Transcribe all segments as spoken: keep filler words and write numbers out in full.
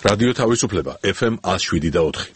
რადიო თავისუფლება ეფ ემ one oh seven და four.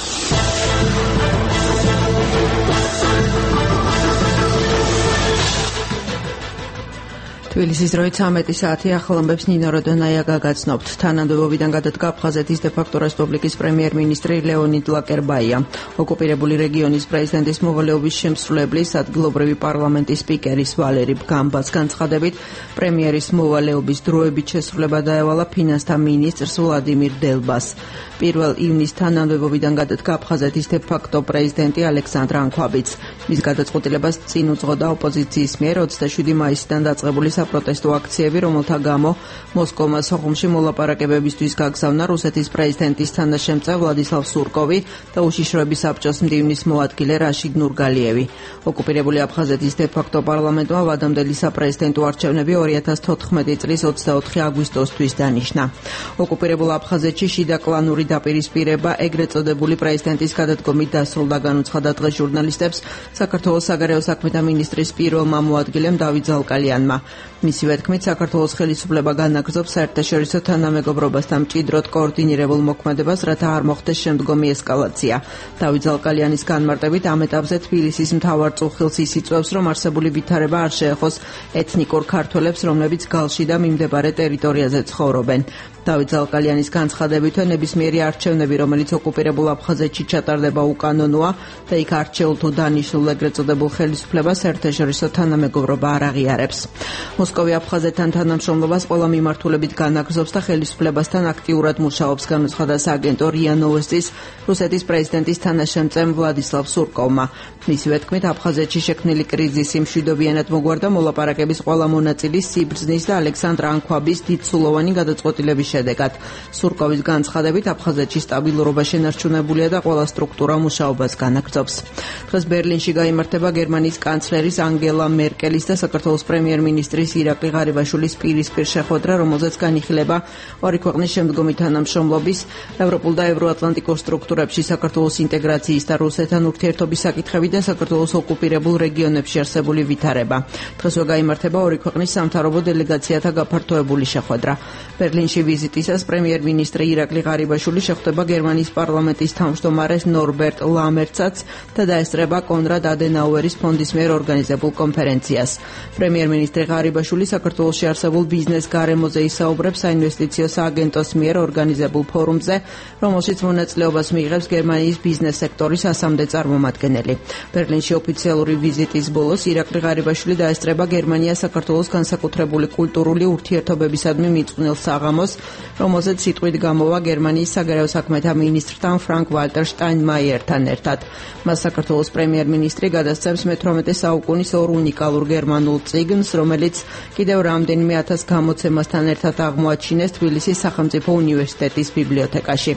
თბილისის დროით ცამეტი საათი ახლობებს ნინო როდონაია გაგაცნობთ. თანამდებობიდან გადადგა აფხაზეთის დე-ფაქტო რესპუბლიკის პრემიერ-მინისტრი ლეონიდ ლაკერბაია. ოკუპირებული რეგიონის პრეზიდენტის მოვალეობის შემსრულებლის ადგილობრივი პარლამენტის სპიკერის ვალერი ბგამბას განცხადებით, პრემიერის მოვალეობის დროებით შესრულება დაევალა ფინანსთა მინისტრს ვლადიმირ დელბას. პირველ ივნის თანამდებობიდან გადადგა აფხაზეთის დე-ფაქტო პრეზიდენტი ალექსანდრ ანქვაბიც. მის გადაწყვეტილებას წინ უძღოდა ოპოზიციის მიერ ოცდაშვიდი მაისიდან დაწყებული საპროტესტო აქციები, რომელთა გამო მოსკოვმა სოხუმში მოლაპარაკებებისთვის გაგზავნა რუსეთის პრეზიდენტის თანაშემწე ვლადისლავ სურკოვი და უშიშროების საბჭოს მდივნის მოადგილე რაშიდ ნურგალიევი. ოკუპირებული აფხაზეთის დე-ფაქტო პარლამენტმა ვადამდელი საპრეზიდენტო არჩევნები ორი ათას თოთხმეტი წლის ოცდაოთხი აგვისტოსთვის დანიშნა. ოკუპირებულ აფხაზეთში შიდა კლანური დაპირისპირება ეგრეთ წოდებული პრეზიდენტის გადადგომით დასრულდა, განუცხადა დღეს ჟურნალისტებს საქართველოს საგარეო საქმეთა მინისტრის პირველმა მოადგილემ დავით ზალკალიანმა. მისივე თქმით, საქართველოს ხელისუფლება განაგრძობს საერთაშორისო თანამეგობრობასთან მჭიდროდ კოორდინირებულ მოქმედებას, რათა არ მოხდეს შემდგომი ესკალაცია. დავით ზალკალიანის განმარტებით, ამ ეტაპზე თბილისის მთავარ წუხილს ისიწვევს, რომ არსებული ვითარება არ შეეხოს ეთნიკურ ქართველებს, რომლებიც გალში და მიმდებარე ტერიტორიაზე ცხოვრობენ. დავით ზალკალიანის განცხადებითო ნებისმიერი არჩევნები, რომელიც ოკუპირებულ აფხაზეთში ჩატარდება უკანონოა და იქ არჩეულ თუ დანიშნულ ეგრეთ წოდებულ ხელისუფლებას საერთაშორისო თანამეგობრობა არ აღიარებს. მოსკოვი აფხაზეთთან თანამშრომლობას ყველა მიმართულებით განაგრძობს და ხელისუფლებასთან აქტიურად მუშაობს, განუცხადა სააგენტო რია ნოვოსტის რუსეთის პრეზიდენტის თანაშემწემ ვლადისლავ სურკოვმა. მისივე თქმით, აფხაზეთში შექმნილი კრიზისი მშვიდობიანად მოგვარდა მოლაპარაკების ყველა მონაწილის სიბრძნის და ალექსანდრ ანქვაბის დიდსულოვანი გადაწყვეტილების შედეგად. სურკოვის განცხადებით, აფხაზეთში სტაბილურობა შენარჩუნებულია და ყველა სტრუქტურა მუშაობას განაგრძობს. დღეს ბერლინში გაიმართება გერმანიის კანცლერის ანგელა მერკელის და საქართველოს პრემიერ-მინისტრის ირაკლი ღარიბაშვილის პირისპირ შეხვედრა, რომელზეც განიხილება ორი ქვეყნის შემდგომი თანამშრომლობის, ევროპულ და ევროატლანტიკურ სტრუქტურებში საქართველოს ინტეგრაციის და რუსეთთან ურთიერთობის საკითხები და საქართველოს ოკუპირებულ რეგიონებში არსებული ვითარება. დღესვე გაიმართება ორი ქვეყნის სამთავრობო დელეგაციათა გაფართოებული შეხვედრა. ბერლინში ვიზიტისას პრემიერ-მინისტრი ირაკლი ღარიბაშვილი შეხვდება გერმანიის პარლამენტის თავმჯდომარეს ნორბერტ ლამერცაც და დაესწრება კონრად ადენაუერის ფონდის მიერ ორგანიზებულ კონფერენციას. პრემიერ-მინისტრი ღარიბაშვილი საქართველოში არსებულ ბიზნეს გარემოზე ისაუბრებს საინვესტიციო სააგენტოს მიერ ორგანიზებულ ფორუმზე, რომელშიც მონაწილეობას მიიღებს გერმანიის ბიზნეს სექტორის ასამდე წარმომადგენელი. ბერლინში ოფიციალური ვიზიტის ბოლოს ირაკლი ღარიბაშვილი დაესწრება გერმანიას საქართველოს განსაკუთრებული კულტურული ურთიერთობებისადმი მიწყვნილ საღამოს, რომელზეც სიტყვით გამოვა გერმანიის საგარეო საქმეთა მინისტრთან ფრანკ ვალტერ შტაინმაიერთან ერთად. მას საქართველოს პრემიერ-მინისტრი გადასცემს მეთვრამეტე საუკუნის ორ უნიკალურ გერმანულ წიგნს, რომელიც კიდევ რამდენიმე ათას გამოცემასთან ერთად აღმოაჩინეს თბილისის სახელმწიფო უნივერსიტეტის ბიბლიოთეკაში.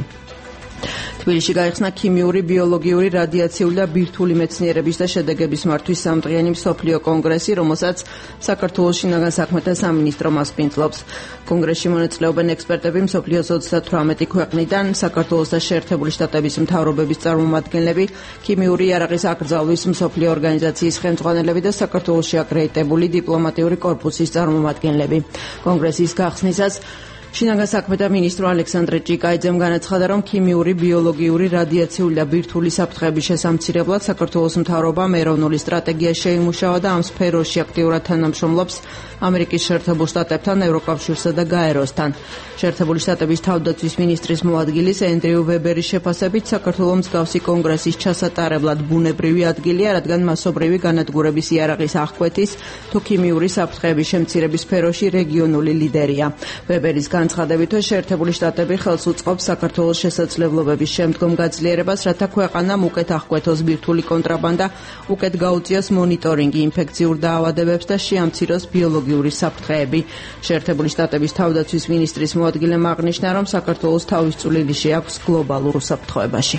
თბილისში გაიხსნა ქიმიური, ბიოლოგიური, რადიაციული და ბირთვული მეცნიერების და შედეგების მართვის სამდღიანი მსოფლიო კონგრესი, რომელსაც საქართველოს შინაგან საქმეთა სამინისტრო მასპინძლობს. კონგრესში მონაწილეობენ ექსპერტები მსოფლიოს ოცდათვრამეტი ქვეყნიდან, საქართველოს და შეერთებული შტატების მთავრობების წარმომადგენლები, ქიმიური იარაღის აკრძალვის მსოფლიო ორგანიზაციის ხელმძღვანელები და საქართველოში აკრედიტებული დიპლომატიური კორპუსის წარმომადგენლები. კონგრესის გახსნისას შინაგან საქმეთა მინისტრო ალექსანდრე ჭიკაიძემ განაცხადა, რომ ქიმიური, ბიოლოგიური, რადიაციული და ბირთვული საფრთხეების შესამცირებლად საქართველოს მთავრობამ ეროვნული სტრატეგია შეიმუშავა და ამ სფეროში აქტიურად თანამშრომლობს ამერიკის შეერთებულ შტატებთან, ევროკავშირსა და გაეროსთან. შეერთებული შტატების თავდაცვის მინისტრის მოადგილის ენდრიუ ვებერის შეფასებით, საქართველოს მსგავსი კონგრესის ჩასატარებლად ბუნებრივი ადგილია, რადგან მასობრივი განადგურების იარაღის აღკვეთის თუ ქიმიური საფრთხეების შემცირების სფეროში რეგიონული ლიდერია. ვებერის განცხადებითო შეერთებული შტატები ხელს უწყობს საქართველოს შესაძლებლობების შემდგომ გაძლიერებას, რათა ქვეყანამ უკეთ აღკვეთოს ბირთვული კონტრაბანდა, უკეთ გაუწიოს მონიტორინგი ინფექციურ დაავადებებს და შეამციროს ბიოლოგიური საფრთხეები. შეერთებული შტატების თავდაცვის მინისტრის მოადგილემ აღნიშნა, რომ საქართველოს თავის წვლილი შეაქვს გლობალურ უსაფრთხოებაში.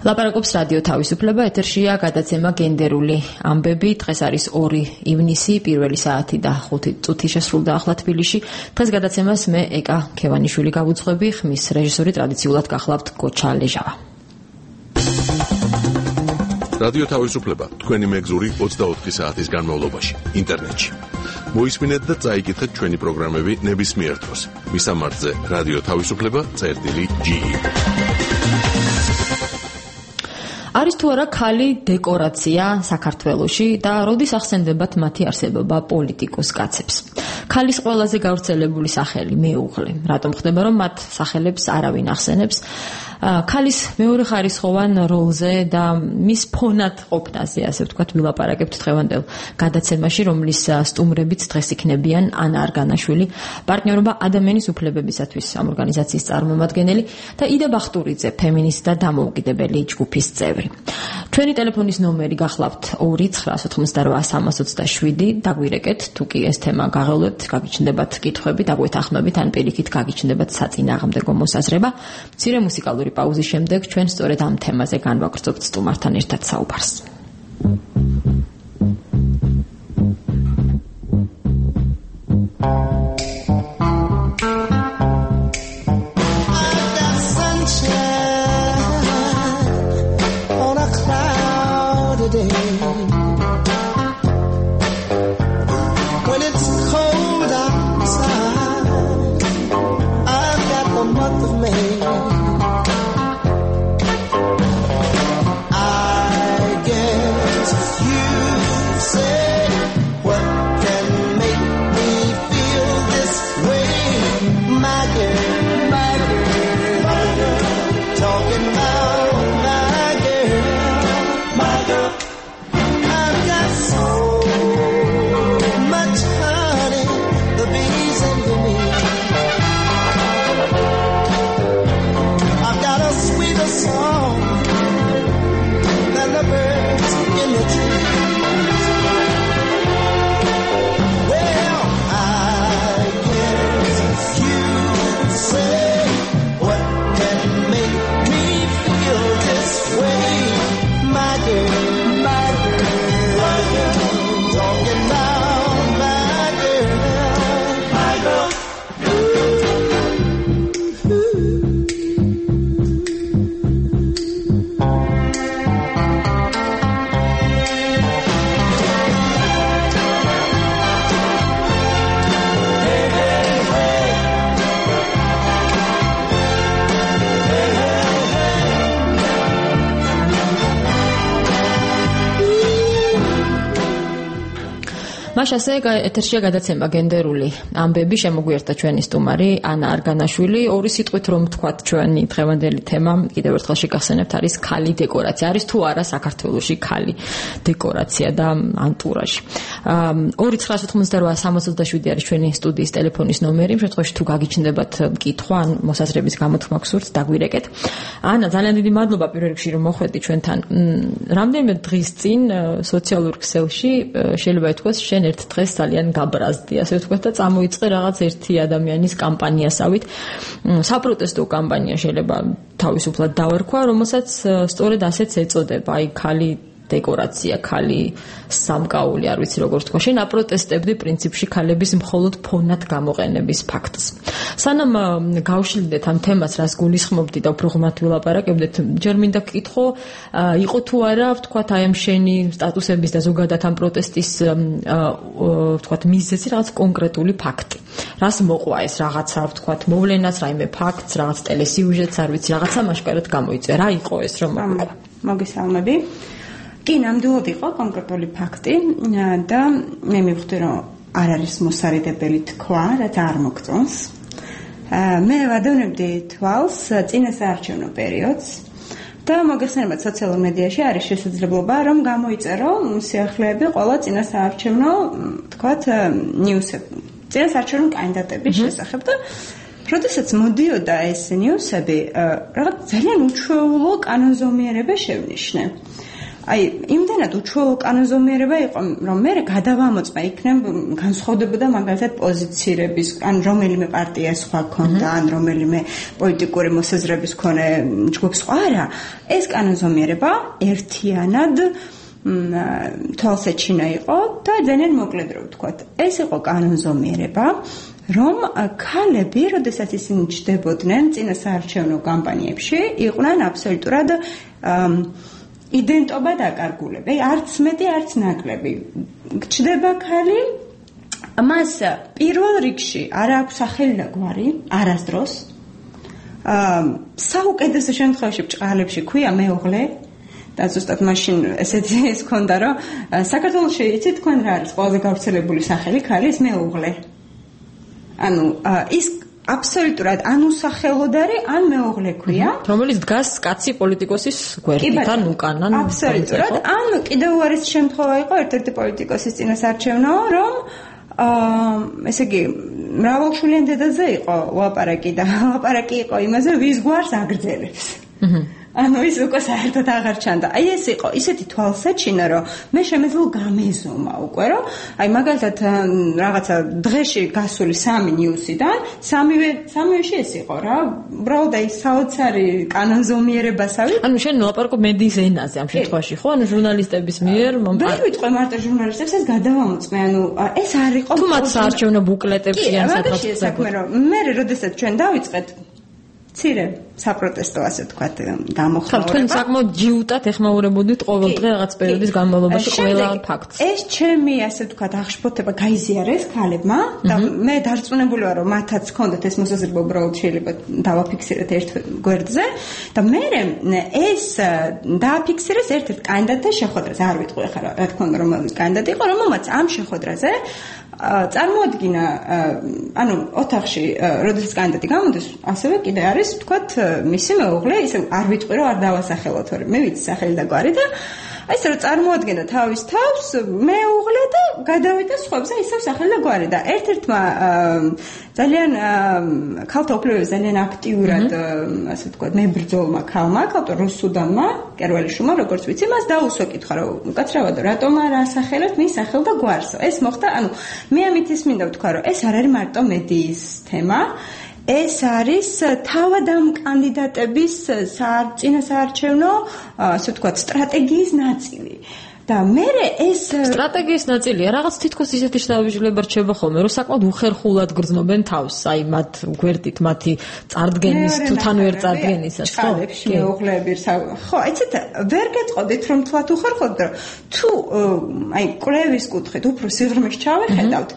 ლაპარაკობს რადიო თავისუფლება, ეთერშია გადაცემა გენდერული ამბები. დღეს არის ორი ივნისი, პირველი საათი და ხუთი წუთი შესრულდა ახლა თბილისში. დღეს გადაცემას მე ეკა ქევანიშვილი გავუძღვები, ხმის რეჟისორი ტრადიციულად გახლავთ გოჩა ლეჟავა. რადიო თავისუფლება თქვენი მეგზური ოცდაოთხი საათის განმავლობაში ინტერნეტში. მოისმინეთ და წაიკითხეთ ჩვენი პროგრამები ნებისმიერ დროს. მისამართზე რადიო თავისუფლება წერტილი ჯი. არის თუ არა ქალი დეკორაცია საქართველოში და როდის ახსენდებათ მათი არსებობა პოლიტიკოს კაცებს. ქალის ყველაზე გავრცელებული სახელი მეუღლე. რატომ ხდება რომ მათ სახელებს არავინ ახსენებს? ქალის მეორე ხარისხოვან როლზე და მის ფონად ყოფნაზე, ასე ვთქვათ, ვილაპარაკებთ დღევანდელ გადაცემაში, რომლის სტუმრებიც დღეს იქნებიან ანა არგანაშვილი, პარტნიორობა ადამიანის უფლებებისათვის ამ ორგანიზაციის წარმომადგენელი და იდა ბახტურიძე, ფემინისტი და დამოუკიდებელი ჯგუფის წევრი. ჩვენი ტელეფონის ნომერი გახლავთ ორი ცხრა ოთხმოცდარვა სამას ოცდაშვიდი, დაგვირეკეთ, თუ კი ეს თემა გაღელვებთ, გაგიჩნდებათ კითხვები, დაგვეთანხმებით, ან პირიქით გაგიჩნდებათ საწინააღმდეგო მოსაზრება. მცირე მუსიკალური პაუზის შემდეგ ჩვენ სწორედ ამ თემაზე განვაგრძობთ სტუმართან ერთად საუბარს. მაშასე ეთერშია გადაცემა გენდერული ამბები, შემოგვიერთდა ჩვენი სტუმარი ანა არგანაშვილი. ორი სიტყვით რომ ვთქვათ, ჩვენი დღევანდელი თემა კიდევ ერთხელ შეგახსენებთ, არის ქალი დეკორაცია. არის თუ არა საქართველოში ქალი დეკორაცია და ანტურაჟი. ორი ცხრა ოთხმოცდარვა სამას ოცდაშვიდი არის ჩვენი სტუდიის ტელეფონის ნომერი. იმ შემთხვევაში თუ გაგიჩნდებათ კითხვა ან მოსაზრების გამოთქმა გსურთ, დაგვირეკეთ. ანა, ძალიან დიდი მადლობა პირველ რიგში რომ მოხვედი ჩვენთან. რამდენიმე დღის წინ სოციალურ ქსელში შეიძლება ითქვას, შენ ერთ დღეს ძალიან გაბრაზდი, ასე ვთქვათ და წამოიწყე რაღაც ერთი ადამიანის კამპანიასავით. საპროტესტო კამპანია შეიძლება თავისუფლად დავარქვა, რომელსაც სწორედ ასეც ეწოდება, აი ქალი დეკორაცია, ქალი სამკაული, არ ვიცი როგორ თქვა. შენ აპროტესტებდი პრინციპში ქალების მხოლოდ ფონად გამოყენების ფაქტს. სანამ გავშლიდეთ ამ თემას, რას გულისხმობდი და უფრო ღრმად ვილაპარაკებდეთ, ჯერ მინდა გკითხო, იყო თუ არა, ვთქვათ, აი ამ შენი სტატუსების და ზოგადად ამ პროტესტის ვთქვათ, მიზეზი რაღაც კონკრეტული ფაქტი. რას მოყვა ეს რაღაცა, ვთქვათ, მოვლენას, რაიმე ფაქტს, რაღაც ტელესიუჟეტს, არ ვიცი, რაღაცა მასშტაბად გამოიწვია. რა იყო ეს, რომ მოყვა? მოგესალმები. კი, ნამდვილად იყო კონკრეტული ფაქტი და მე მივხვდი, რომ არ არის მოსარიდებელი თქვა, რაც არ მოგწონს. მე ვადევნებდი თვალს წინასაარჩევნო პერიოდს და მოგეხსენებათ, სოციალურ მედიაში არის შესაძლებლობა, რომ გამოიწერო სიახლეები ყველა წინასაარჩევნო, თქვათ, ნიუსები, წინასაარჩევნო კანდიდატების შესახებ და როდესაც მოდიოდა ეს ნიუსები, რაღაც ძალიან უჩვეულო კანონზომიერება შევნიშნე. აი, იმდა ადამიანად უჩვეულო კანონზომიერება იყო, რომ მე გადავამოწმა იქნებ განსხვავდებოდა მაგალითად პოზიცირების, ან რომელიმე პარტია სხვა ქონდა, ან რომელიმე პოლიტიკური მოსაზრების მქონე ჯგუფს სხვა არა. ეს კანონზომიერება ერთიანად თვალსაჩინა იყო და ძალიან მოკლედ რო ვთქვათ. ეს იყო კანონზომიერება, რომ ქალები, როდესაც ისინი ჩდებოდნენ წინა საარჩევნო კამპანიებში, იყვნენ აბსოლუტურად იდენტობა დაკარგულები, არც მეტი, არც ნაკლები. ჩდება ქალი, მას პირველ რიგში არ აქვს სახელი და გვარი, არასდროს. საუკეთესო შემთხვევაში ბჭყალებში ქვია მეუღლე და ზუსტად მაშინ ესეთი ის ქონდა, რომ საქართველოში იცით თქვენ რა არის ყველაზე გავრცელებული სახელი ქალის მეუღლე. ანუ ის აბსოლუტურად ან უსახელოდ არის, ან მეუღლე ქვია, რომელიც დგას კაცი პოლიტიკოსის გვერდიდან უკან, ან აბსოლუტურად, ან კიდევ არის შემთხვევა იყო ერთ-ერთი პოლიტიკოსის წინასაარჩევნო, რომ აა ესე იგი მრავალშვილიან დედაზე იყო ლაპარაკი და ლაპარაკი იყო იმაზე, ვის გვარს აგრძელებს. ანუ ის უკვე საერთოდ აღარ ჩანდა. აი ეს იყო ისეთი თვალსაჩინა, რომ მე შემეძლო გამეზომა უკვე, რომ აი მაგალითად რაღაცა დღეში გასული სამი ნიუსიდან, სამივე სამივეში ეს იყო რა. უბრალოდ აი საოცარი კანონზომიერებასავი. ანუ შენ ლაპარაკობ მედიის ენაზე ამ შემთხვევაში, ხო? ანუ ჟურნალისტების მიერ ვერ ვიტყვე მარტო ჟურნალისტებს, ეს გადავამოწმე, ანუ ეს არ იყო თუ მათ საარჩევნო ბუკლეტებში ან სადღაც საქმე, რომ მე როდესაც ჩვენ დავიწყეთ ცირე საპროტესტო ასე თქვათ გამოხმაურება. თქვენ საკმაოდ ჯიუტად ეხმაურებოდით ყოველ დღე რაღაც პერიოდის განმავლობაში ყველა ფაქტს. ეს ჩემი ასე თქვათ აღშფოთება გაიზიარეს ქალებმა და მე დარწმუნებული ვარ რომ მათაც ჰქონდათ ეს მოსაზრება უბრალოდ შეიძლება დავაფიქსიროთ ერთ გვერდზე და მე ეს დააფიქსირეს ერთ-ერთ კანდიდატთა შეხვედრაზე. არ ვიტყვი ახლა რა თქმა უნდა რომელიც კანდიდატი იყო, რომელმაც ამ შეხვედრაზე წარმოადგინა ანუ ოთახში როდესაც კანდიდატი გამოდის ასევე კიდე არის თქვათ მისი მეუღლე ისე არ ვიტყვი რომ არ დავასახელოთ თორემ მე ვიცი სახელი და გვარი და აი ესე რომ წარმოადგენდა თავის თავს მეუღლე და გადავიდა სხვებზე ისევ სახელი და გვარი და ერთ-ერთმა ძალიან ქალთა უფლებების ძალიან აქტიურად ასე ვთქვათ მებრძოლმა ქალმა ქალთა რუსუდანმა კერვალიშვილმა როგორც ვიცი მას დაუსვა კითხვა რომ უკაცრავად რატომ არ ასახელოთ მის სახელ და გვარს ეს მოხდა ანუ მე ამით ის მინდა ვთქვა რომ ეს არ არის მარტო მედიის თემა ეს არის თავად ამ კანდიდატების წინასაარჩევნო ასე ვთქვათ სტრატეგიის ნაწილი და მე ეს სტრატეგიის ნაწილია რაღაც თითქოს ისეთი შთაბეჭდილება რჩება ხოლმე რომ საკმაოდ უხერხულად გრძნობენ თავს აი მათ გვერდით მათი წარდგენის თუ თან ვერ წარდგენისას ხო მეუღლეები ხო იცით ვერ გეტყოდით რომ თვათ უხერხოთ და თუ აი კვლევის კუთხით უფრო სიღრმეში ჩავეხედავთ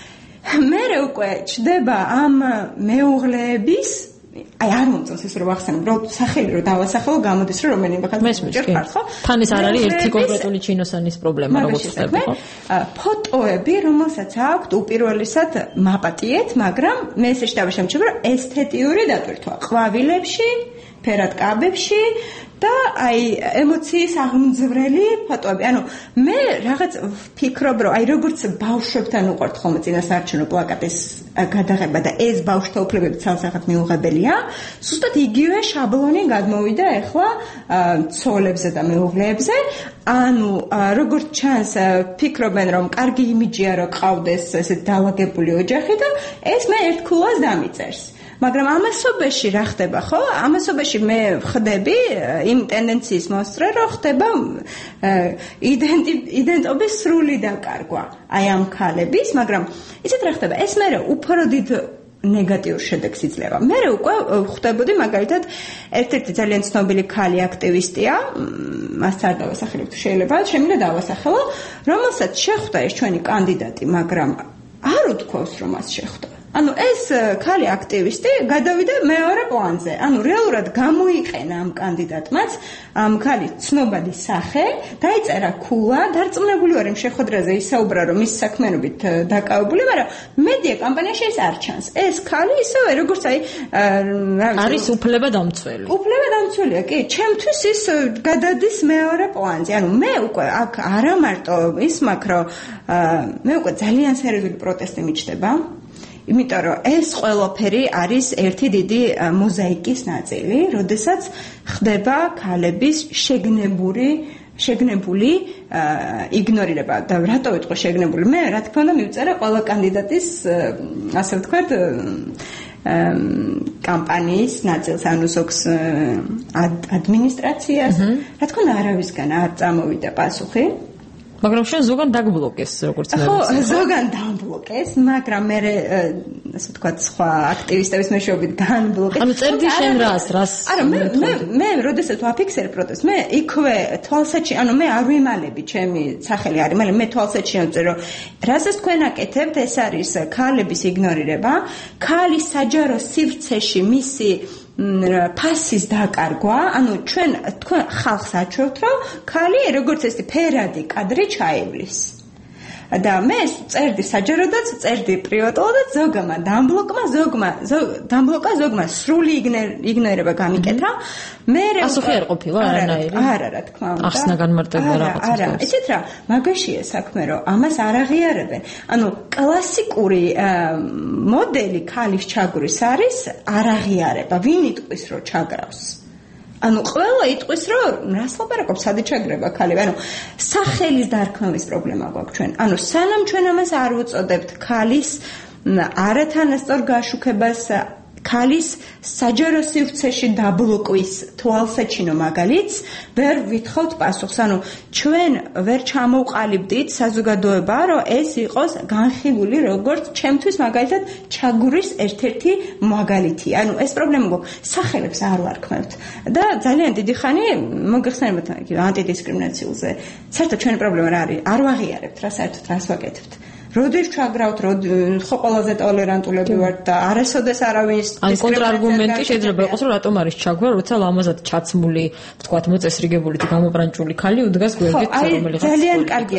მე უკვე ჩდება ამ მეუღლეების აი არ მომწონს ეს რომ ახსენო უბრალოდ სახელი რომ დავასახელო გამოდის რომ რომელიმე ხალხი ჯერხარ ხო თან ეს არ არის ერთი კონკრეტული ჩინოსანის პრობლემა როგორც ხდება ხო ფოტოები რომელსაც აქვთ უპირველესად მაპატიეთ მაგრამ მე ესე შევშემჩება რომ ესთეტიური დატვირთვა ყვავილებში ფერად კაბებში და აი ემოციის აღმძვრელი ფოტოები. ანუ მე რაღაც ვფიქრობ, რომ აი როგორც ბავშვებთან უყვართ ხოლმე წინასაარჩევნო პლაკატის გადაღება და ეს ბავშვთა უფლებები ცალსახად მიუღებელია, ზუსტად იგივე შაბლონი გადმოვიდა ახლა ცოლებზე და მეუღლეებზე. ანუ როგორც ჩანს ფიქრობენ, რომ კარგი იმიჯია რომ ყავდეს ესეთ დაალაგებული ოჯახი და ეს მე ერთქულას დამიწერს. მაგრამ ამასობაში რა ხდება ხო? ამასობაში მე ვხდები იმ ტენდენციის მოსწრე, რომ ხდება იდენტობის სრული დაკარგვა აი ამ ქალების, მაგრამ ისეთ რა ხდება? ეს მე უფრო დიდ ნეგატიურ შედეგს იძლევა. მე უკვე ხვდებოდი მაგალითად ერთ-ერთი ძალიან ცნობილი ქალი აქტივისტია, მას არ დავასახელებ თუ შეიძლება, შემიძლია დავასახელო, რომელსაც შეხვდა ეს ჩვენი კანდიდატი, მაგრამ არ უთქვავს რომ მას შეხვდა. ანუ ეს ქალი აქტივისტი გადავიდა მეორე პლანზე. ანუ რეალურად გამოიყენა ამ კანდიდატმაც ამ ქალის ცნობადი სახე, დაიწერა ქულა, დარწმუნებული ვარ იმ შეხვედრაზე ისაუბრა რომ ის საქმიანობით დაკავებული, მაგრამ მედია კამპანიაში ეს არ ჩანს. ეს ქალი ისევე როგორც აი არის უფლება დამცველი. უფლება დამცველია, კი, ჩემთვის ის გადადის მეორე პლანზე. ანუ მე უკვე აქ არა მარტო ის მაქვს რომ მე უკვე ძალიან სერიოზული პროტესტი მიჩნდება. იმიტომ რომ ეს ყველაფერი არის ერთი დიდი მოზაიკის ნაწილი, როდესაც ხდება ქალების შეგნებული შეგნებული იგნორირება და რატო იყო შეგნებული? მე რა თქმა უნდა მივწერე ყველა კანდიდატის ასე ვთქვათ კამპანიის ნაწილს, ანუ ზოგს ადმინისტრაციას, რა თქმა უნდა არავისგან არ წამოვიდა პასუხი. მაგრამ შენ ზოგან დაგბლოკეს როგორც მე. ხო, ზოგან დამბლოკეს, მაგრამ მე ასე ვთქვათ სხვა აქტივისტების მეშვეობით განბლოკეს. ანუ წერდი შენ რას, რას? არა, მე მე მე როდესაც ვაფიქსერე პროტესტს, მე იქვე თვალსაჩინო, ანუ მე არ ვიმალები, ჩემი სახელი არის, მაგრამ მე თვალსაჩინო ვწერო, რასაც თქვენ აკეთებთ, ეს არის ქალების იგნორირება, ქალის საჯარო სივრცეში მისი ფასის დაკარგვა, ანუ ჩვენ თქვენ ხალხს აჩვევთ, რომ ქალი როგორც ეს ფერადი კადრი ჩაივლის. და მე წერდი საჯაროდაც, წერდი პრივატულად, ზოგმა დამბლოკმა, ზოგმა დამბლოკა, ზოგმა სრული იგნორირება გამიკეთა. მე პასუხი არ ყოფილა არანაირი. არა, რა თქმა უნდა. ახსნა განმარტება რაღაცა. არა, ისეთ რა, მაგაშია საქმე, რომ ამას არ აღიარებენ. ანუ კლასიკური მოდელი ქალის ჩაგვრის არის არ აღიარება. ვინ იტყვის, რომ ჩაგრავს? ანუ ყველა იტყვის, რომ რას ლაპარაკობს, სად ჩაგრება ქალი? ანუ სახელის დარქმევის პრობლემა გვაქვს ჩვენ. ანუ სანამ ჩვენ ამას არ ვუწოდებთ ქალის არათანასწორ გაშუქებას, ქალის საჯარო სივრცეში დაბლოკვის თვალსაჩინო მაგალითს ვერ ვითხოვთ პასუხს. ანუ ჩვენ ვერ ჩამოვყალიბდით საზოგადოება, რომ ეს იყოს განხილული როგორც ჩემთვის მაგალითად ჩაგვრის ერთ-ერთი მაგალითი. ანუ ეს პრობლემა გვაქვს, სახელებს არ ვარქმევთ. და ძალიან დიდი ხანი მოგეხსენებათ ანტიდისკრიმინაციულზე. საერთოდ ჩვენი პრობლემა რა არის? არ ვაღიარებთ რა საერთოდ რას ვაკეთებთ. როდის ჩაგრავთ, ხო ყველაზე ტოლერანტულები ვართ და არასოდეს არავის ან კონტრარგუმენტი შეიძლება იყოს, რომ რატომ არის ჩაგვრა, როცა ლამაზად ჩაცმული, ვთქვათ, მოწესრიგებული და გამობრანჭული ქალი უდგას გვერდით რომელიღაც. ძალიან კარგია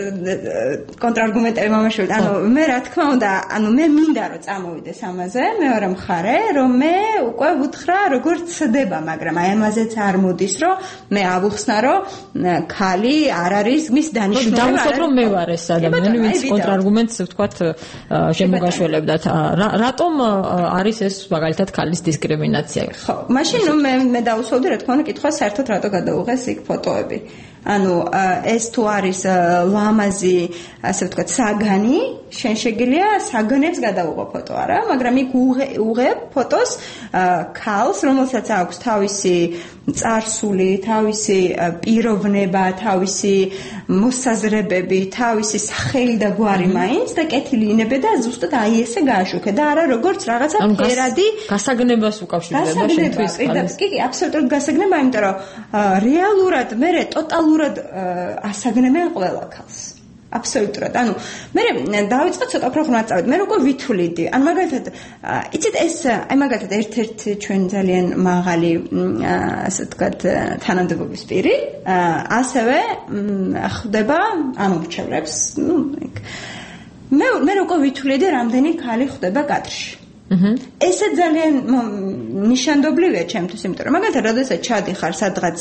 კონტრარგუმენტები მომაშორეთ. ანუ მე რა თქმა უნდა, ანუ მე მინდა რომ წამოვიდეს ამაზე, მეორე მხარე, რომ მე უკვე ვუთხრა როგორ ცდება, მაგრამ აი ამაზეც არ მოდის, რომ მე ავუხსნა, რომ ქალი არ არის მის დანიშნულება. დავუშვათ, რომ მე ვარ ეს ადამიანი, ვინც კონტრა არგუმენტს ვთქვათ შემოგაშველებდათ. რატომ არის ეს მაგალითად ქალის დისკრიმინაცია? ხო, მაშინ ნუ მე მე დავუსვავდი რა თქმა უნდა კითხვა საერთოდ რატო გადაუღეს იქ ფოტოები. ანუ ეს თუ არის ლამაზი, ასე ვთქვათ, საგანი, შენ შეგიძლია საგანებს გადაუღო ფოტო, არა? მაგრამ იქ უღებ ფოტოს ქალს, რომელსაც აქვს თავისი წარსული, თავისი პიროვნება, თავისი მოსაზრებები, თავისი სახელი და გვარი მაინც და კეთილი ინებე და ზუსტად აი ესე გააშუქე და არა როგორც რაღაცა ფერადი გასაგნებას უკავშირდება შენთვის ქალის. კი, კი, აბსოლუტურად გასაგნება, იმიტომ რომ რეალურად მე ტოტალურად ასაგნებენ ყველა ქალს. აბსოლუტურად. ანუ მე დავიწყე ცოტა უფრო ხნად წავედი. მე როგორ ვითვლიდი. ან მაგალითად, იცით ეს, აი მაგალითად ერთ-ერთი ჩვენ ძალიან მაღალი, ასე ვთქვათ, თანამდებობის პირი, ასევე ხდება ამომრჩევლებს, ну, მე მე როგორ ვითვლიდი, რამდენი ქალი ხდება კადრში. ესე ძალიან ნიშანდობლივია ჩემთვის, იმიტომ რომ მაგალითად, როდესაც ჩადიხარ სადღაც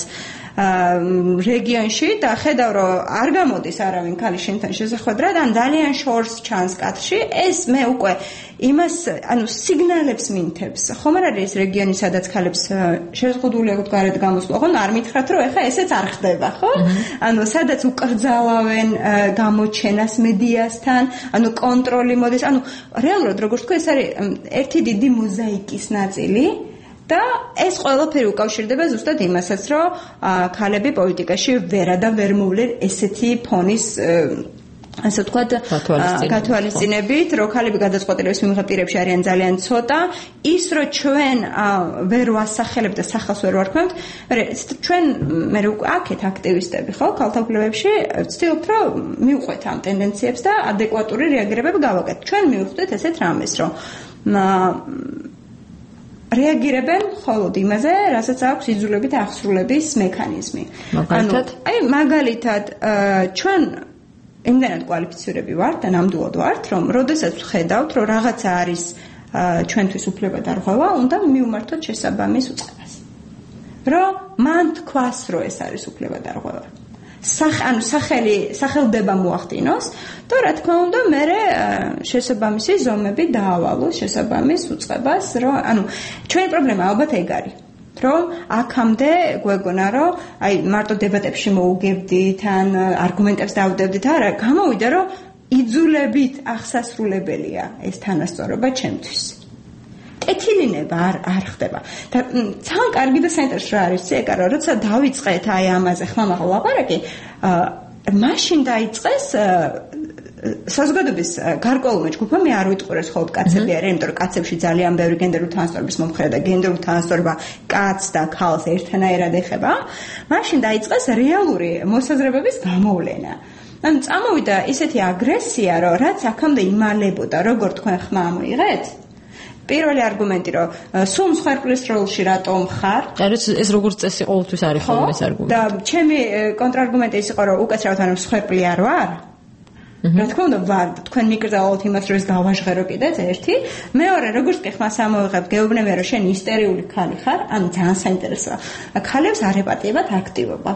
რეგიონში და ხედავ რომ არ გამოდის არავინ ქალი შენთან შესახვედრად, ან ძალიან შორს ჩანს კადრში, ეს მე უკვე იმას, ანუ სიგნალებს მინთებს. ხომ არ არის რეგიონი, სადაც ქალებს შეზღუდული აქვთ გარეთ გამოსვლა, ხო? არ მითხრათ რომ ეხა ესეც არ ხდება, ხო? ანუ სადაც უკრძალავენ გამოჩენას მედიასთან, ანუ კონტროლი მოდის, ანუ რეალურად როგორც თქვი, ეს არის ერთი დიდი მოზაიკის ნაწილი. და ეს ყველაფერი უკავშირდება ზუსტად იმასაც, რომ ქალები პოლიტიკაში ვერა და ვერ მოვლენ ესეთი ფონის ასე ვთქვათ, გათვალისწინებით, რომ ქალები გადაწყვეტილების მიმღებ პირებში არიან ძალიან ცოტა, ის რომ ჩვენ ვერ ვასახელებთ და სახელს ვერ ვარქმევთ, ჩვენ მე აქეთ აქტივისტები, ხო, ქალთა უფლებებში ვცდილობთ, რომ მივყვეთ ამ ტენდენციებს და ადეკვატური რეაგირებები გავაკეთოთ. ჩვენ მივხვდეთ ესეთ რამეს, რომ რეაგირებენ მხოლოდ იმაზე, რასაც აქვს იძულებით აღსრულების მექანიზმი. მაგალითად, აი მაგალითად, ჩვენ იმდენად კვალიფიცირები ვართ და ნამდვილად ვართ, რომ როდესაც ვხედავთ, რომ რაღაცა არის ჩვენთვის უფლება დარღვევა, უნდა მივმართოთ შესაბამის უწყებას. რომ მან თქვას, რომ ეს არის უფლება დარღვევა. ანუ სახელი სახელდება მოახდინოს და რა თქმა უნდა მე შესაბამისი ზომები დაავალოს შესაბამის უწყებას, რომ ანუ ჩვენი პრობლემა ალბათ ეგ არის. რომ აქამდე გვეგონა რომ აი მარტო დებატებში მოუგებდით ან არგუმენტებს დავდებდით, არა, გამოვიდა რომ იძულებით აღსასრულებელია ეს თანასწორობა ჩემთვის. ეთილინება არ არ ხდება. და ძალიან კარგი და საინტერესო რა არის ეგ არა, როცა დავიწყეთ აი ამაზე ხმამაღლა ლაპარაკი, მაშინ დაიწყეს საზოგადოების გარკვეულმა ჯგუფმა, მე არ ვიტყვი რომ მხოლოდ კაცები არიან, იმიტომ რომ კაცებში ძალიან ბევრი გენდერული თანასწორობის მომხრე და გენდერული თანასწორობა კაცს და ქალს ერთნაირად ეხება, მაშინ დაიწყეს რეალური მოსაზრებების გამოვლენა. ანუ წამოვიდა ისეთი აგრესია, რომ რაც აქამდე იმალებოდა, როგორ თქვენ ხმა მოიღეთ, პირველი არგუმენტი რომ სულ მსხვერპლის როლში რატომ ხარ? არის ეს როგორც წესი ყოველთვის არის ხოლმე ეს არგუმენტი. და ჩემი კონტრარგუმენტი ის იყო რომ უკაცრავად ანუ მსხვერპლი არ ვარ. რა თქმა უნდა ვარ, თქვენ მიკრძალავთ იმას რომ ეს გავაჟღერო კიდეც ერთი. მეორე, როგორც კი ხმას ამოვიღებ, გეუბნები რომ შენ ისტერიული ქალი ხარ, ანუ ძალიან საინტერესოა. ქალებს არ ეპატიებათ აქტივობა.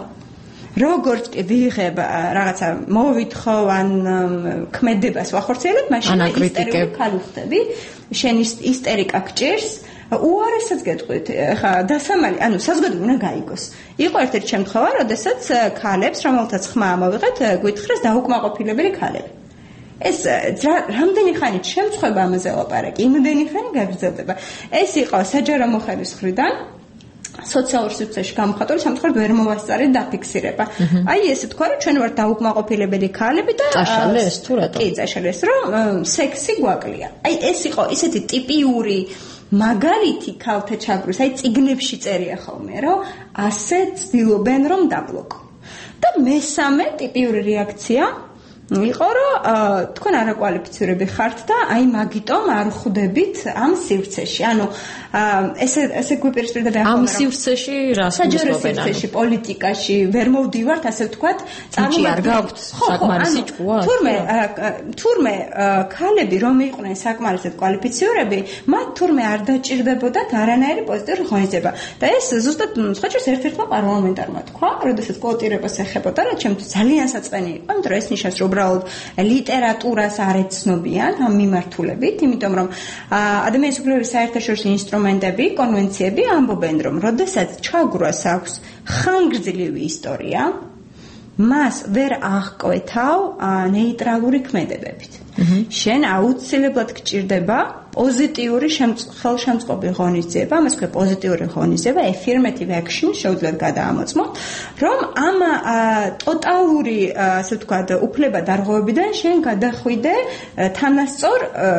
როგორც კი ვიღებ რაღაცა მოვითხოვ ან ქმედებას ვახორციელებ, მაშინ ისტერიული ქალი ხდები, შენ ისტერიკა გჭირს, უარესაც გეტყვით, ხა დასამალი, ანუ საზოგადოება უნდა გაიგოს. იყო ერთ-ერთი შემთხვევა, როდესაც ქალებს, რომელთაც ხმა ამოვიღეთ, გვითხრეს დაუკმაყოფილებელი ქალები. ეს რამდენი ხანით შემთხვევა ამაზე ლაპარაკი, იმდენი ხანი გაგრძელდება. ეს იყო საჯარო მოხების მხრიდან სოციალურ სივრცეში გამოხატული სამწუხაროდ ვერ მოვასწარეთ დაფიქსირება. აი ესე თქვა რომ ჩვენ ვართ დაუკმაყოფილებელი ქალები და წაშალეს თუ რატო? კი, წაშალეს რომ სექსი გვაკლია. აი ეს იყო ისეთი ტიპიური მაგალითი ქალთა ჩაგვრის, აი წიგნებში წერია ხოლმე, რომ ასე ცდილობენ რომ დაბლოკო. და მესამე ტიპიური რეაქცია იყო რომ თქვენ არაკვალიფიცირებული ხართ და აი მაგიტომ არ ხვდებით ამ სივრცეში. ანუ ესე ესე გვიპირისპირდა ამ სივრცეში რას მოსწრებენ ანუ პოლიტიკაში ვერ მოვდივართ ასე ვთქვათ, წარმოგვიდგენთ არ გაქვთ საკმარისი ჭკუა. თურმე თურმე ქალები რომ იყვნენ საკმარისად კვალიფიცირებული, მათ თურმე არ დაჭირდებოდათ არანაირი პოზიტიური ღონისძიება. და ეს ზუსტად სხვაჭირს ერთ-ერთმა პარლამენტარმა თქვა, როდესაც კვოტირებას ეხებოდა, რა ჩემთვის ძალიან საწყენი იყო, იმიტომ რომ ეს ნიშნავს რომ უბრალოდ ლიტერატურას არ ეცნობიან ამ მიმართულებით, იმიტომ რომ ადამიანის უფლებების საერთაშორისო ინსტრუმენტები, კონვენციები ამბობენ, რომ როდესაც ჩაგვრას აქვს ხანგრძლივი ისტორია, მას ვერ აღკვეთავ ნეიტრალური ქმედებებით. შენ აუცილებლად გჭირდება პოზიტიური ხელშემწყობი ღონისძიება, ამას ქვია პოზიტიური ღონისძიება, affirmative action, შეუძლიათ გადაამოწმოთ, რომ ამ ტოტალური, ასე ვთქვათ, უფლება დარღვევებიდან შენ გადახვიდე თანასწორ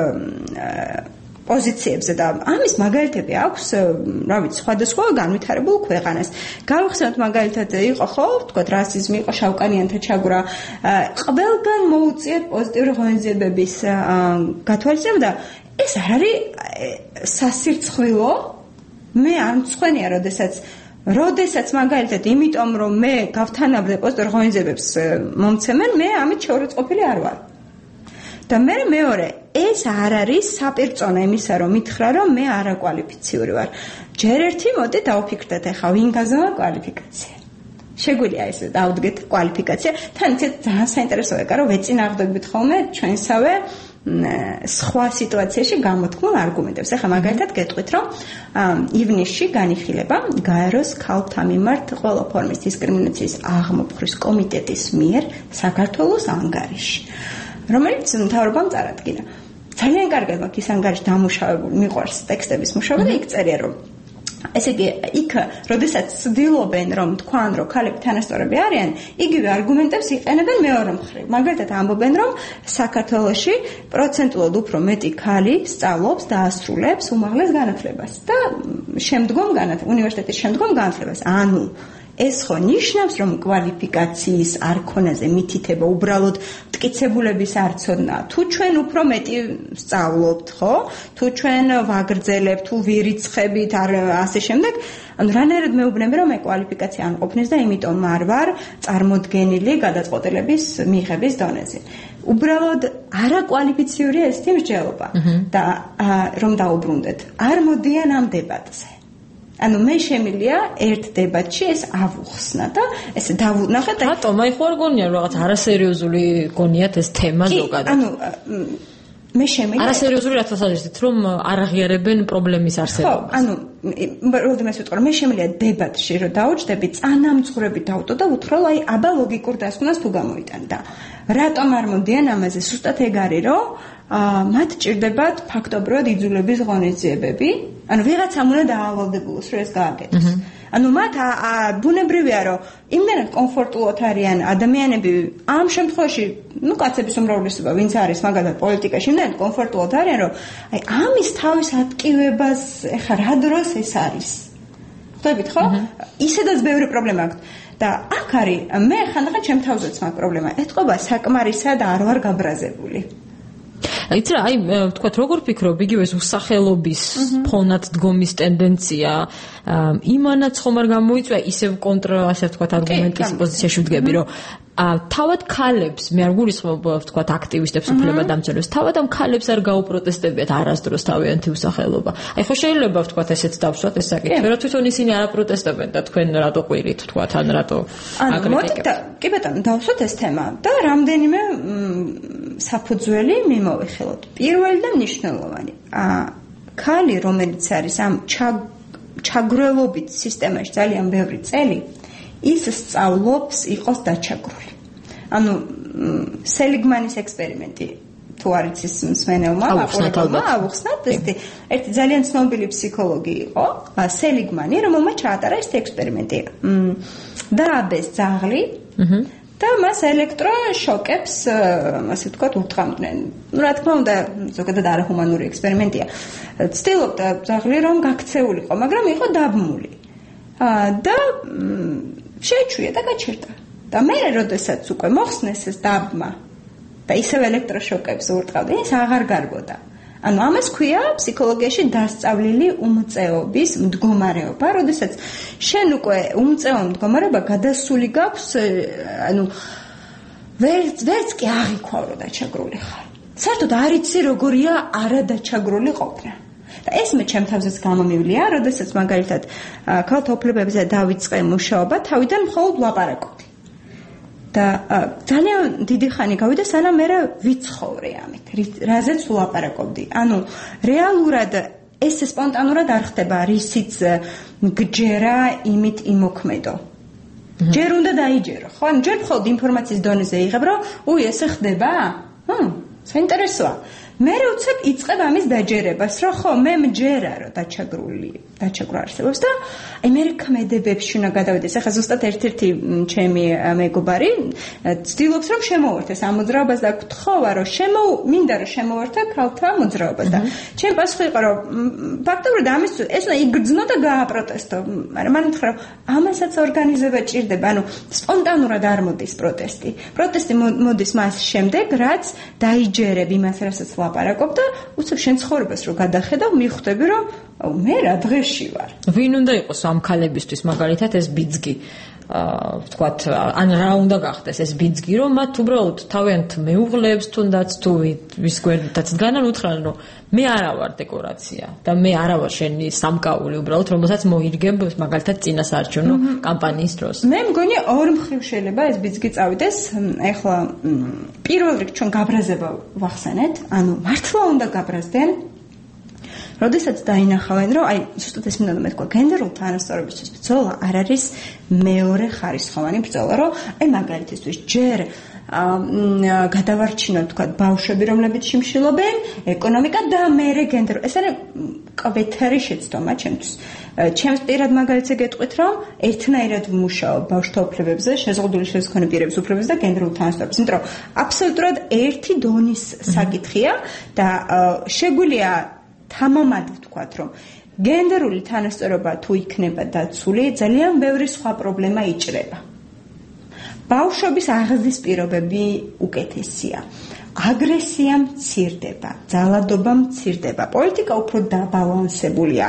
პოზიციებზე და ამის მაგალითები აქვს, რა ვიცი, სხვადასხვა განვითარებულ ქვეყანას. გავიხსენოთ მაგალითად იყო ხო, ვთქვათ, რასიზმი იყო, შავკანიანთა ჩაგვრა, ყველგან მოუწიათ პოზიტიური ღონისძიებების გათვალისწინება და ეს არ არის სასირცხვილო, მე არ მწვენია, როდესაც როდესაც მაგალითად იმიტომ რომ მე გავთანაბრდე პოზიტურ ღონისძიებებს მომცემენ, მე ამით შეურაცხყოფილი არ ვარ. და მე მეორე, ეს არ არის საპირწონე იმისა, რომ მითხრა, რომ მე არაკვალიფიციური ვარ. ჯერ ერთი მოდი დავფიქრდეთ ახლა ვინ გაზომა კვალიფიკაცია. შეგვიძლია ეს დავდგეთ კვალიფიკაცია. თან ისეთ ძალიან საინტერესოა, რომ ვეწინააღმდეგებით ხოლმე ჩვენსავე სხვა სიტუაციაში გამოთქმულ არგუმენტებს. ახლა მაგალითად გეტყვით, რომ ივნისში განიხილება გაეროს ქალთა მიმართ ყველა ფორმის დისკრიმინაციის აღმოფხრის კომიტეტის მიერ საქართველოს ანგარიში, რომელიც მთავრობამ წარადგინა. ძალიან კარგად მაქვს ის ანგარიში დამუშავებული, მიყვარს ტექსტების მუშაობა და იქ წერია, რომ ესე იგი, იქ, როდესაც ცდილობენ, რომ თქვან, რომ ქალები თანასწორები არიან, იგივე არგუმენტებს იყენებენ მეორე მხრივ. მაგალითად, ამბობენ, რომ საქართველოში პროცენტულად უფრო მეტი ქალი სწავლობს და ასრულებს უმაღლეს განათლებას და შემდგომ განათლებას, უნივერსიტეტის შემდგომ განათლებას. ანუ ეს ხო ნიშნავს, რომ კვალიფიკაციის არქონაზე მითითება უბრალოდ მტკიცებულების არცოდნა. თუ ჩვენ უფრო მეტი სწავლობთ, ხო? თუ ჩვენ ვაგრძელებთ, თუ ვირიცხებით, არ ასე შემდეგ, ანუ რანაირად მეუბნები, რომ მე კვალიფიკაცია არ მყოფნის და იმიტომ არ ვარ წარმოდგენილი გადაწყვეტილების მიღების დონეზე. უბრალოდ არაკვალიფიციურია ესეთი მსჯელობა და რომ დაუბრუნდეთ, არ მოდიან ამ დებატზე. ანუ მე შემილია ერთ დებატში ეს ავუხსნა და ესე დავუნახეთ. რატომ? აი ხო არ გონია რომ რაღაც არასერიოზული გონიათ ეს თემა ზოგადად. ანუ მე შემიძლია არასერიოზული რა თვალსაზრისით რომ არ აღიარებენ პრობლემის არსებობას. ხო, ანუ როდესაც ვიტყვი მე შემიძლია დებატში რომ დაუჯდები, წანამძღვრები დავტო და უთხრა აი აბა ლოგიკურ დასკვნას თუ გამოიტან და რატომ არ მომდიან ამაზე? ზუსტად ეგ არის რომ მათ ჭირდებათ ფაქტობრივად იძულების ღონისძიებები, ანუ ვიღაცამ უნდა დაავალდებულოს რომ ეს გააკეთოს. ანუ მათ ბუნებრივია რომ იმდენად კომფორტულად არიან ადამიანები ამ შემთხვევაში, ну კაცების უმრავლესობა ვინც არის მაგალითად პოლიტიკაში, იმდენად კომფორტულად არიან რომ აი ამის თავის ატკივებას ეხა რა დროს ეს არის. ხვდებით ხო? ისედაც ბევრი პრობლემა აქვს. და აქ არის მე ხანდახან ჩემ თავზეც მაგ პრობლემა. ეთყობა საკმარისა და არ ვარ გაბრაზებული. იცი რა, აი ვთქვათ, როგორ ფიქრობ, იგივე სახელობის ფონად დგომის ტენდენცია იმანაც ხომ არ გამოიწვია ისევ კონტრა, ასე ვთქვათ, არგუმენტის პოზიციაში ვდგები, რომ თავად ქალებს, მე არ გულისხმობ ვთქვათ აქტივისტებს, უფლებადამცველებს, თავად ამ ქალებს არ გაუპროტესტებიათ არასდროს თავიანთი უსახელობა. აი ხო შეიძლება ვთქვათ ესეც დავსვათ ეს საკითხი, რომ თვითონ ისინი არ აპროტესტებენ და თქვენ რატო ყვირით, ვთქვათ, ან რატო აკრიტიკებთ. კი ბატონო, დავსვათ ეს თემა და რამდენიმე საფუძველი მიმოვიხილოთ. პირველი და მნიშვნელოვანი. ქალი, რომელიც არის ამ ჩაგრელობით სისტემაში ძალიან ბევრი წელი, ის სწავლობს იყოს დაჩაგრული. ანუ სელიგმანის ექსპერიმენტი თუ არის ის მსმენელმა აყურებელმა ავუხსნათ, ესეთი ერთი ძალიან ცნობილი ფსიქოლოგი იყო, სელიგმანი, რომელმაც ჩაატარა ეს ექსპერიმენტი. დააბეს ძაღლი და მას ელექტროშოკებს, ასე ვთქვათ, ურტყამდნენ. ну რა თქმა უნდა, ზოგადად არაჰუმანური ექსპერიმენტია. ცდილობდა ძაღლი რომ გაქცეულიყო, მაგრამ იყო დაბმული. და შეჩვია და გაჩერდა. და მე როდესაც უკვე მოხსნეს ეს დაბმა და ისევ ელექტროშოკებს ურტყავდა, ის აღარ გარბოდა. ანუ ამას ქვია ფსიქოლოგიაში დასწავლილი უმწეობის მდგომარეობა, როდესაც შენ უკვე უმწეო მდგომარეობა გადასული გაქვს, ანუ ვერც ვერც კი აღიქვა რომ დაჩაგრული ხარ. საერთოდ არ იცი როგორია არადაჩაგრული ყოფნა. და ეს მე ჩემ თავზეც გამომივლია, როდესაც მაგალითად ქალთა უფლებებზე დავიწყე მუშაობა, თავიდან მხოლოდ ვლაპარაკობდი. და ძალიან დიდი ხანი გავიდა, სანამ მე ვიცხოვრე ამით, რაზეც ვლაპარაკობდი. ანუ რეალურად ეს სპონტანურად არ ხდება, რისიც გჯერა იმით იმოქმედო. ჯერ უნდა დაიჯერო, ხო? ანუ ჯერ მხოლოდ ინფორმაციის დონეზე იღებ, რომ უი, ესე ხდება? ჰმ, საინტერესოა. მე უცებ იწყებ ამის დაჯერებას, რომ ხო, მე მჯერა, რომ დაჩაგრული, დაჩაგრა არსებობს და აი მე ქმედებებში უნდა გადავიდეს. ახლა ზუსტად ერთ-ერთი ჩემი მეგობარი ცდილობს, რომ შემოვერთეს ამ მოძრაობას და გთხოვა, რომ შემო მინდა რომ შემოვერთა ქალთა მოძრაობას და ჩემი პასუხი იყო, რომ ფაქტობრივად ამის ეს უნდა იგრძნო და გააპროტესტო. მაგრამ მან უთხრა, რომ ამასაც ორგანიზება ჭირდება, ანუ სპონტანურად არ მოდის პროტესტი. პროტესტი მოდის მას შემდეგ, რაც დაიჯერებ იმას, რასაც ლაპარაკობ და უცებ შენ ცხოვრებას რო გადახედავ, მიხვდები, რომ მე რა დღეში ვარ. ვინ უნდა იყოს ამ ქალებისთვის მაგალითად ეს ბიძგი? აა ვთქვათ, ან რა უნდა გახდეს ეს ბიძგი, რომ მათ უბრალოდ თავიანთ მეუღლეებს თუნდაც თუ ვის გვერდითაც დგანან უთხრან, რომ მე არა ვარ დეკორაცია და მე არა ვარ შენი სამკაული, უბრალოდ რომელსაც მოირგებ მაგალითად წინასაარჩევნო კამპანიის დროს. მე მგონი ორ მხრივ შეიძლება ეს ბიძგი წავიდეს. ეხლა პირველ რიგში ჩვენ გაბრაზება ვახსენეთ, ანუ მართლა უნდა გაბრაზდნენ. როდესაც დაინახავენ, რომ აი ზუსტად ეს მინდა მეთქვა, გენდერულ თანასწორობისთვის ბრძოლა არ არის მეორე ხარისხოვანი ბრძოლა, რომ აი მაგალითისთვის ჯერ გადავარჩინოთ, თქვა, ბავშვები, რომლებიც შიმშილობენ, ეკონომიკა და მერე გენდერ. ეს არის კვეთარი შეცდომა ჩემთვის. ჩემს პირად მაგალითზე გეტყვით, რომ ერთნაირად ვმუშაობ ბავშვთა უფლებებზე, შეზღუდული შესაძლებელი პირების უფლებებზე და გენდერულ თანასწორობებზე. იმიტომ რომ აბსოლუტურად ერთი დონის საკითხია და შეგვიძლია თამამად ვთქვათ, რომ გენდერული თანასწორობა თუ იქნება დაცული, ძალიან ბევრი სხვა პრობლემა იჭრება. ბავშვობის აღზრდის პირობები უკეთესია. აგრესია მცირდება, ძალადობა მცირდება, პოლიტიკა უფრო დაბალანსებულია.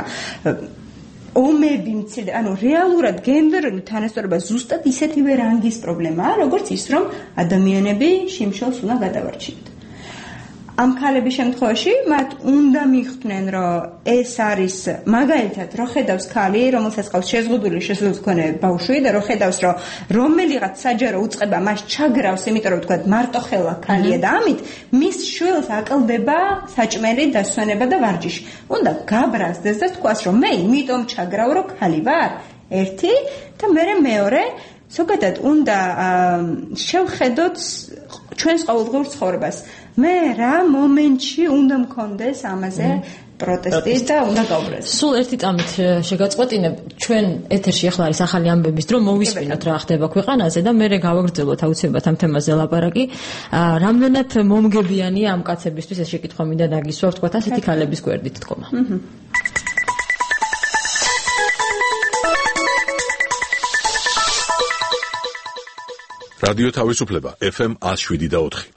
ომები მცირდება, ანუ რეალურად გენდერული თანასწორობა ზუსტად ისეთივე რანგის პრობლემაა, როგორც ის, რომ ადამიანები შიმშილს უნდა გადავარჩინოთ. ამ ქალების შემთხვევაში მათ უნდა მიხვდნენ, რომ ეს არის მაგალითად, რო ხედავს ქალი, რომელსაც ყავს შეზღუდული შესაძლებლობის მქონე ბავშვი და რო ხედავს, რომ რომელიღაც საჯარო უწყება მას ჩაგრავს, იმიტომ რომ თქვა მარტოხელა ქალია და ამით მის შვილს აკლდება საჭმელი დასვენება და ვარჯიში. უნდა გაბრაზდეს და თქვას, რომ მე იმიტომ ჩაგრავ, რომ ქალი ვარ. ერთი და მე მეორე ზოგადად უნდა შევხედოთ ჩვენს ყოველდღიურ ცხოვრებას. მე რა მომენტში უნდა მქონდეს ამაზე პროტესტი და უნდა გავბრაზო. სულ ერთი წამით შეგაწყვეტინებ, ჩვენ ეთერში ახლა არის ახალი ამბების დრო, მოვისმინოთ რა ხდება ქვეყანაზე და მე გავაგრძელოთ აუცილებლად ამ თემაზე ლაპარაკი. რამდენად მომგებიანია ამ კაცებისთვის ეს შეკითხვა მინდა დაგისვა, ვთქვათ ასეთი ქალების გვერდით თქომა. რადიო თავისუფლება ეფ ემ one oh seven და four.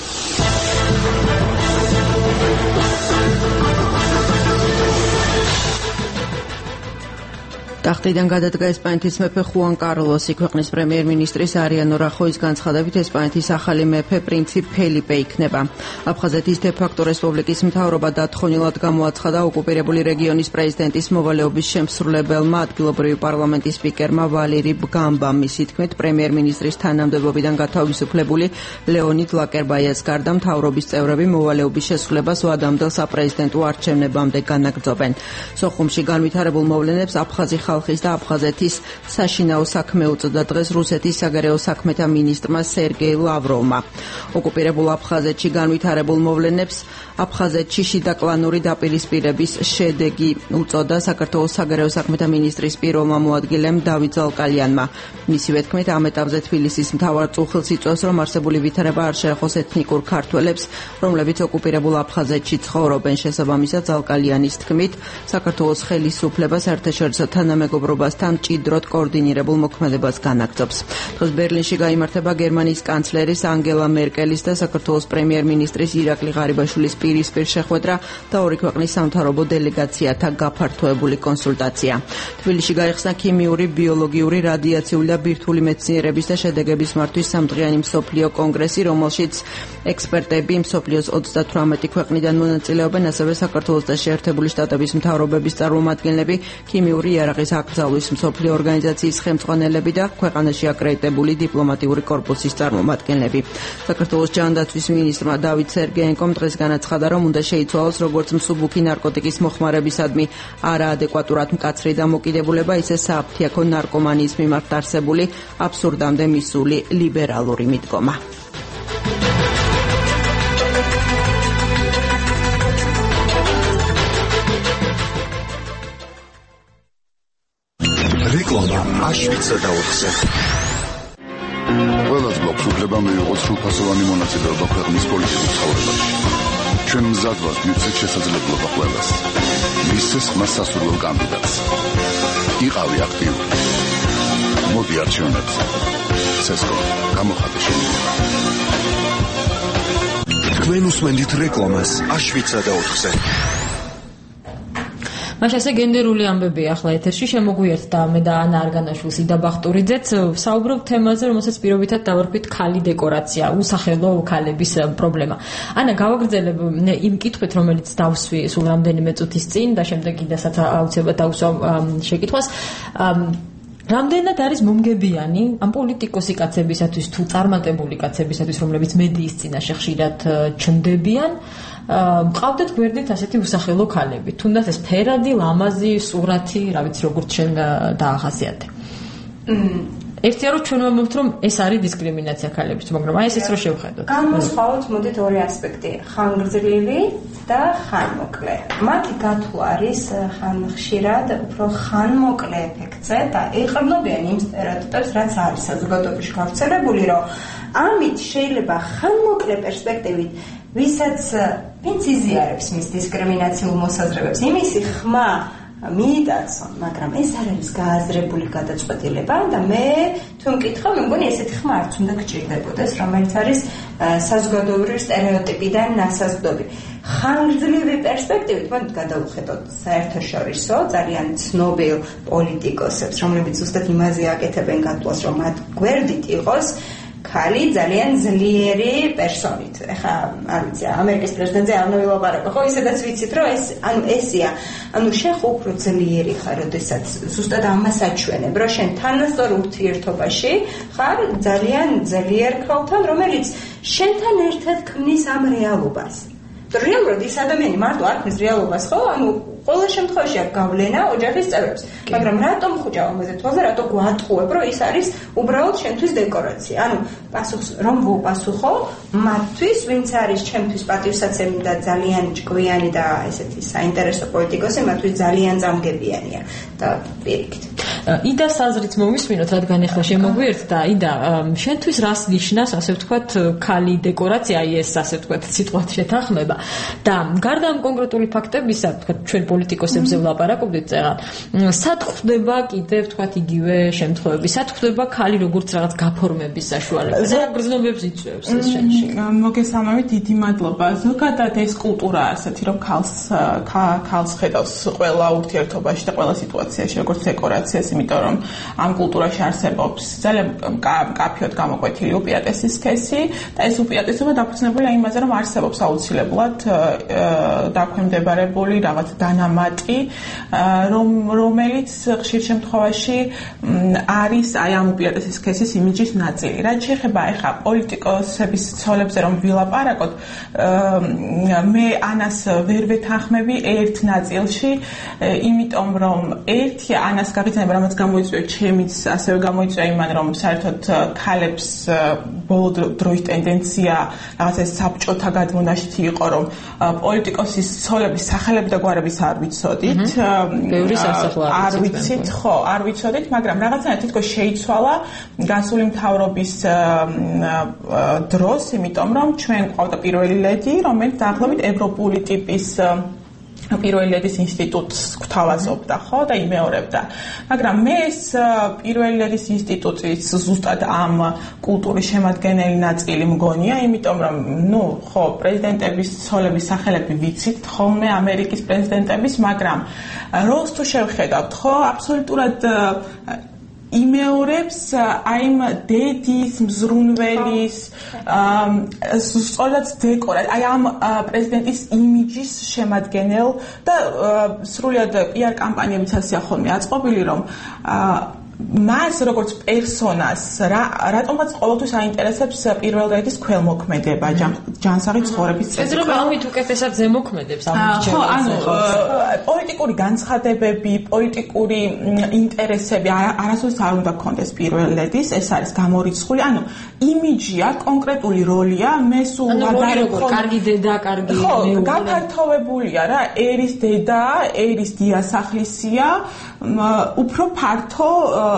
ტახტიდან გადადგა ესპანეთის მეფე ხუან კარლოსი. ქვეყნის პრემიერ-მინისტრის არიანო რახოის განცხადებით ესპანეთის ახალი მეფე პრინცი ფელიპე იქნება. აფხაზეთის დე-ფაქტო რესპუბლიკის მთავრობა დათხოვნილად გამოაცხადა ოკუპირებული რეგიონის პრეზიდენტის მოვალეობის შემსრულებელმა ადგილობრივი პარლამენტის სპიკერმა ვალერი ბგამბამ. მისი თქმით, პრემიერ-მინისტრის თანამდებობიდან გათავისუფლებული ლეონიდ ლაკერბაიას გარდა მთავრობის წევრები მოვალეობის შესრულებას ვადამდელ საპრეზიდენტო არჩევნებამდე განაგრძობენ. სოხუმში განვითარებულ მოვლენებს აფხაზი ხალხის და აფხაზეთის საშინაო საქმე უწოდა დღეს რუსეთის საგარეო საქმეთა მინისტრმა სერგეი ლავროვმა. ოკუპირებულ აფხაზეთში განვითარებულ მოვლენებს აფხაზეთში შიდაკლანური დაპირისპირების შედეგი უწოდა საქართველოს საგარეო საქმეთა მინისტრის პირველმა მოადგილემ დავით ზალკალიანმა. მისივე თქმით, ამ ეტაპზე თბილისის მთავარ წუხილს იწვევს, რომ არსებული ვითარება არ შეეხოს ეთნიკურ ქართველებს, რომლებიც ოკუპირებულ აფხაზეთში ცხოვრობენ. შესაბამისად, ზალკალიანის თქმით, საქართველოს ხელისუფლება საერთაშორისო თანამეგობრობასთან მჭიდროდ კოორდინირებულ მოქმედებას განაგრძობს. დღეს ბერლინში გაიმართება გერმანიის კანცლერის ანგელა მერკელის და საქართველოს პრემიერ-მინისტრის ირაკლი ღარიბაშვილის პირისპირ შეხვედრა და ორი ქვეყნის სამთავრობო დელეგაციათა გაფართოებული კონსულტაცია. თბილისში გაიხსნა ქიმიური, ბიოლოგიური, რადიაციული და ბირთვული მეცნიერების და შედეგების მართვის სამდღიანი მსოფლიო კონგრესი, რომელშიც ექსპერტები მსოფლიოს ოცდათვრამეტი ქვეყნიდან მონაწილეობენ, ასევე საქართველოს და შეერთებული შტატების მთავრობების წარმომადგენლები, ქიმიური იარაღის აკრძალვის მსოფლიო ორგანიზაციის ხელმძღვანელები და ქვეყანაში აკრედიტებული დიპლომატიური კორპუსის წარმომადგენლები. საქართველოს ჯანდაცვის მინისტრმა დავით სერგეენკომ დღეს განაცხადა, რომ უნდა შეიცვალოს როგორც მსუბუქი ნარკოტიკის მოხმარებისადმი არაადეკვატურად მკაცრი დამოკიდებულება, ისე სააფთიაქო ნარკომანიის მიმართ არსებული აბსურდამდე მისული ლიბერალური მიდგომა. რეკლამა აშვიცა და ოთხზე. ყველას გვაქვს უფლება მიიღოს სრულფასოვანი მონაწილეობა ქვეყნის პოლიტიკურ ცხოვრებაში. ჩვენ მზად ვართ მივცეთ შესაძლებლობა ყველას. მისცეს მას სასურველ კანდიდატს. იყავი აქტიური. მოდი არჩევნებზე. ცესკო, გამოხატე შენი. თქვენ უსმენთ რეკლამას აშვიცა და ოთხზე. მაშინ ასე გენდერული ამბები ახლა ეთერში შემოგვიერთდა მე და ანა არგანაშვილს იდა ბახტურიძეც საუბრობ თემაზე, რომელსაც პირობითად დავარქვით ქალი დეკორაცია, უსახელო ქალების პრობლემა. ანა, გავაგრძელებ იმ კითხვით, რომელიც დავსვი სულ რამდენიმე წუთის წინ და შემდეგ კიდესაც აუცილებლად დავსვამ შეკითხვას. რამდენად არის მომგებიანი ამ პოლიტიკოსი კაცებისათვის თუ წარმატებული კაცებისათვის, რომლებიც მედიის წინაშე ხშირად ჩნდებიან, მყავდეთ გვერდით ასეთი უსახელო ქალები, თუნდაც ეს ფერადი, ლამაზი, სურათი, რა ვიცი, როგორც შენ დაახასიათე. ერთია რომ ჩვენ ვამბობთ, რომ ეს არის დისკრიმინაცია ქალებისთვის, მაგრამ აი ესეც რო შევხედოთ. განვასხვაოთ, მოდით ორი ასპექტი, ხანგრძლივი და ხანმოკლე. მათი გათვლა არის ხანხშირად უფრო ხანმოკლე ეფექტზე და ეყრდნობიან იმ სტერეოტიპებს, რაც არის საზოგადოებაში გავრცელებული, რომ ამით შეიძლება ხანმოკლე პერსპექტივით ვისაც ვინც იზიარებს მის დისკრიმინაციულ მოსაზრებებს, იმისი ხმა მიიტაცონ, მაგრამ ეს არ არის გააზრებული გადაწყვეტილება და მე თუ მკითხავ, მე მგონი ესეთი ხმა არც უნდა გჭირდებოდეს, რომელიც არის საზოგადოებრივი სტერეოტიპიდან ნასაზრდობი. ხანგრძლივი პერსპექტივით მოდით გადავხედოთ საერთაშორისო ძალიან ცნობილ პოლიტიკოსებს, რომლებიც ზუსტად იმაზე აკეთებენ გათვლას, რომ მათ გვერდით იყოს ქალი ძალიან ძლიერი პერსონით. ეხლა არ ვიცი, ამერიკის პრეზიდენტზე არ ვილაპარაკო, ხო, ისედაც ვიცით, რომ ეს ანუ ესია. ანუ შენ ხო უფრო ძლიერი ხარ, როდესაც ზუსტად ამას აჩვენებ, რომ შენ თანასწორ ურთიერთობაში ხარ ძალიან ძლიერ ქალთან, რომელიც შენთან ერთად ქმნის ამ რეალობას. რეალურად ის ადამიანი მარტო არ ქმნის რეალობას, ხო? ანუ ყველა შემთხვევაში არ გავლენა ოჯახის წევრებს. მაგრამ რატომ ხუჭა ამაზე თვალზე, რატო გვატყუებ, რომ ის არის უბრალოდ შენთვის დეკორაცია? ანუ პასუხს რომ ვუპასუხო მათთვის, ვინც არის ჩემთვის პატივსაცემი და ძალიან ჭკვიანი და ესეთი საინტერესო პოლიტიკოსი, მათთვის ძალიან წამგებიანია და პირიქით. იდას აზრით მოვისმინოთ, რადგან ახლა შემოგვიერთდა, იდა, შენთვის რას ნიშნავს, ასე ვთქვათ, ქალი დეკორაცია, აი ეს ასე ვთქვათ, სიტყვათ შეთანხმება და გარდა ამ კონკრეტული ფაქტებისა, ვთქვათ, ჩვენ პოლიტიკოსებზე ვლაპარაკობდით წერან, სად ხდება კიდევ ვთქვათ იგივე შემთხვევები, სად ხდება ქალი როგორც რაღაც გაფორმების საშუალება, რა გრძნობებს იწვევს ეს შენში? მოგესალმებით, დიდი მადლობა. ზოგადად ეს კულტურა ასეთი, რომ ქალს ქალს ხედავს ყველა ურთიერთობაში და ყველა სიტუაციაში როგორც დეკორაციას, იმიტომ რომ ამ კულტურაში არსებობს ძალიან მკაფიოდ გამოკვეთილი უპირატესის სქესი და ეს უპირატესობა დაფუძნებულია იმაზე, რომ არსებობს აუცილებლად დაქვემდებარებული რაღაც დანამატი, რომელიც ხშირ შემთხვევაში არის აი ამ უპირატესის სქესის იმიჯის ნაწილი. რაც შეეხება ახლა პოლიტიკოსების ცოლებზე რომ ვილაპარაკოთ, მე ანას ვერ ვეთანხმები ერთ ნაწილში, იმიტომ რომ ერთი ანას გაგიცნობა, რამაც გამოიწვია ჩემიც, ასევე გამოიწვია იმან, რომ საერთოდ ქალებს ბოლო დროის ტენდენცია რაღაცა საბჭოთა გადმონაშთი იყო, რომ პოლიტიკოსის ცოლების სახელები და გვარების არ ვიცოდით. არ ვიცით, ხო, არ ვიცოდით, მაგრამ რაღაცნაირად თითქოს შეიცვალა გასული მთავრობის დროს, იმიტომ რომ ჩვენ გვყავდა პირველი ლედი, რომელიც დაახლოებით ევროპული ტიპის პირველი ლედის ინსტიტუტს გვთავაზობდა, ხო, და იმეორებდა. მაგრამ მე ეს პირველი ლედის ინსტიტუტის ზუსტად ამ კულტურის შემადგენელი ნაწილი მგონია, იმიტომ რომ, ნუ, ხო, პრეზიდენტების ცოლების სახელები ვიცით, ხოლმე ამერიკის პრეზიდენტების, მაგრამ როლს თუ შევხედავთ, ხო, აბსოლუტურად იმეორებს აი ამ დედის, მზრუნველის, სწორად დეკორად, აი ამ პრეზიდენტის იმიჯის შემადგენელ და სრულად პიარ კამპანიებიც ასეა ხოლმე აწყობილი, რომ მას როგორც პერსონას რატომღაც ყოველთვის აინტერესებს პირველ რიგის ქველმოქმედება, ჯანსაღი ცხოვრების წესი. ეს რომ ამით უკეთესად ზემოქმედებს ამ რჩევას. ხო, ანუ პოლიტიკური განცხადებები, პოლიტიკური ინტერესები არასოდეს არ უნდა გქონდეს პირველ ლედის, ეს არის გამორიცხული. ანუ იმიჯია, კონკრეტული როლია, მე სულ ვადარებ კარგი დედა, კარგი მეუღლე. ხო, გაფართოვებულია რა, ერის დედა, ერის დიასახლისია, უფრო ფართო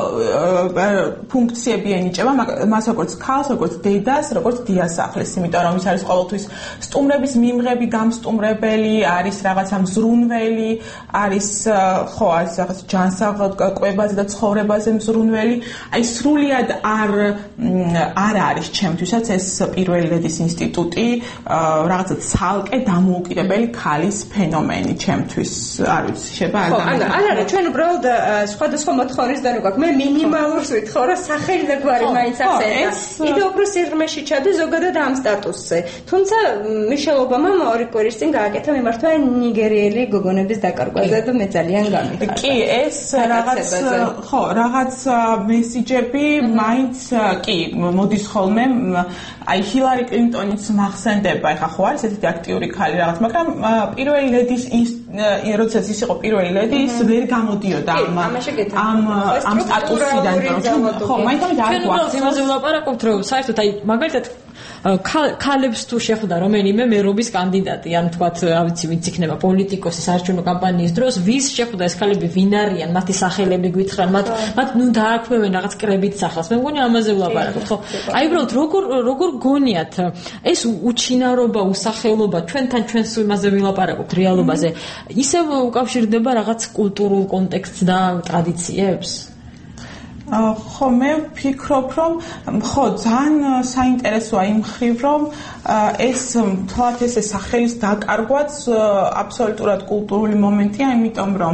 ფუნქციები ენიჭება მას როგორც ქალს, როგორც დედას, როგორც დიასახლეს, იმიტომ რომ ის არის ყოველთვის სტუმრების მიმღები, გამსტუმრებელი, არის რაღაცა მზრუნველი, არის ხო, არის რაღაც ჯანსაღ კვებაზე და ცხოვრებაზე მზრუნველი. აი სრულად არ არ არის ჩემთვისაც ეს პირველი ლედის ინსტიტუტი რაღაცა ცალკე დამოუკიდებელი ქალის ფენომენი ჩემთვის, არ ვიცი, შეიძლება არ გამიგე. ხო, არა, ჩვენ უბრალოდ სხვადასხვა მოთხოვნის დანო გვაქვს. მე მინიმალურს ვითხოვ, რომ სახელი და გვარი მაინც ახსენდა. იდე უფრო სიღრმეში ჩადე ზოგადად ამ სტატუსზე. თუმცა მიშელ ობამამ ორი კვირის წინ გააკეთა მიმართვა ნიგერიელი გოგონების დაკარგვაზე და მე ძალიან გამიხარდა. კი, ეს რაღაც ხო, რაღაც მესიჯები მაინც კი მოდის ხოლმე. აი ჰილარი კლინტონიც მახსენდება, ეხა ხო არის ესეთი აქტიური ქალი რაღაც, მაგრამ პირველი ლედის როდესაც ის იყო პირველი ლედი, ის ვერ გამოდიოდა ამ ამ ამ სტატუსიდან, ხო, მაინც ამით არ გვაქვს. ჩვენ იმაზე ვლაპარაკობთ, რომ საერთოდ აი მაგალითად ქალებს თუ შეხვდა რომელიმე მერობის კანდიდატი, ან თქვათ, რა ვიცი, ვინც იქნება პოლიტიკოსი საარჩევნო კამპანიის დროს, ვის შეხვდა ეს ქალები, ვინ არიან, მათი სახელები გვითხრან, მათ მათ ნუ დაარქმევენ რაღაც კრებით სახელს. მე მგონი ამაზე ვლაპარაკობთ, ხო? აი უბრალოდ როგორ როგორ გონიათ ეს უჩინარობა, უსახელობა, ჩვენთან ჩვენს იმაზე ვილაპარაკობთ რეალობაზე, ისევ უკავშირდება რაღაც კულტურულ კონტექსტს და ტრადიციებს? ხო მე ვფიქრობ რომ ხო ძალიან საინტერესოა იმ მხრივ რომ ეს თვალთ ეს სახელის დაკარგვაც აბსოლუტურად კულტურული მომენტია იმიტომ რომ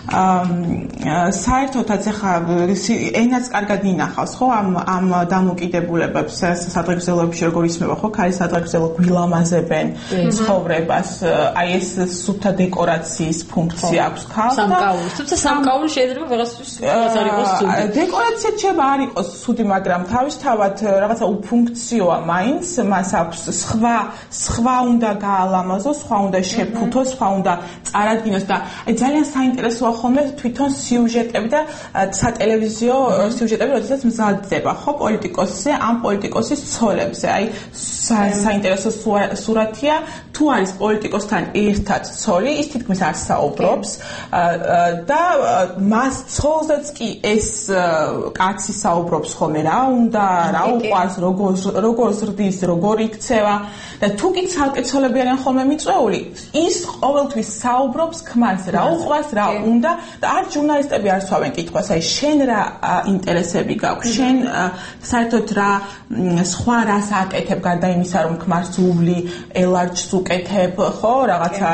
საერთოდაც ახლა ენაც კარგად ინახავს ხო ამ ამ დამოკიდებულებებს სადღეგრძელოებში როგორ ისმება ხო ქალის სადღეგრძელო გვილამაზებენ ცხოვრებას აი ეს სუფთა დეკორაციის ფუნქცია აქვს ქალს და სამკაული თუმცა სამკაული შეიძლება ვიღაცის არ იყოს სუდი დეკორაცია შეიძლება არ იყოს სუდი მაგრამ თავისთავად რაღაცა უფუნქციოა მაინც მას აქვს სხვა სხვა უნდა გაალამაზოს სხვა უნდა შეფუთოს სხვა უნდა წარადგინოს და აი ძალიან საინტერესოა ხოლმე თვითონ სიუჟეტები და სატელევიზიო სიუჟეტები როდესაც მზადდება ხო პოლიტიკოსზე ამ პოლიტიკოსის ცოლებზე აი საინტერესო სურათია თუ არის პოლიტიკოსთან ერთად ცოლი ის თითქმის არ საუბრობს და მას ცოლზეც კი ეს კაცი საუბრობს ხოლმე რა უნდა რა უყვარს როგორ როგორ ზრდის როგორ იქცევა და თუ კი ცალკე ცოლები არიან ხოლმე მიწვეული ის ყოველთვის საუბრობს ქმარს რა უყვარს რა უნდა და არ ჟურნალისტები არ სვავენ კითხვას აი შენ რა ინტერესები გაქვს შენ საერთოდ რა სხვა რას აკეთებ გარდა იმისა რომ ქმარს უვლი ელარჯს უკეთებ ხო რაღაცა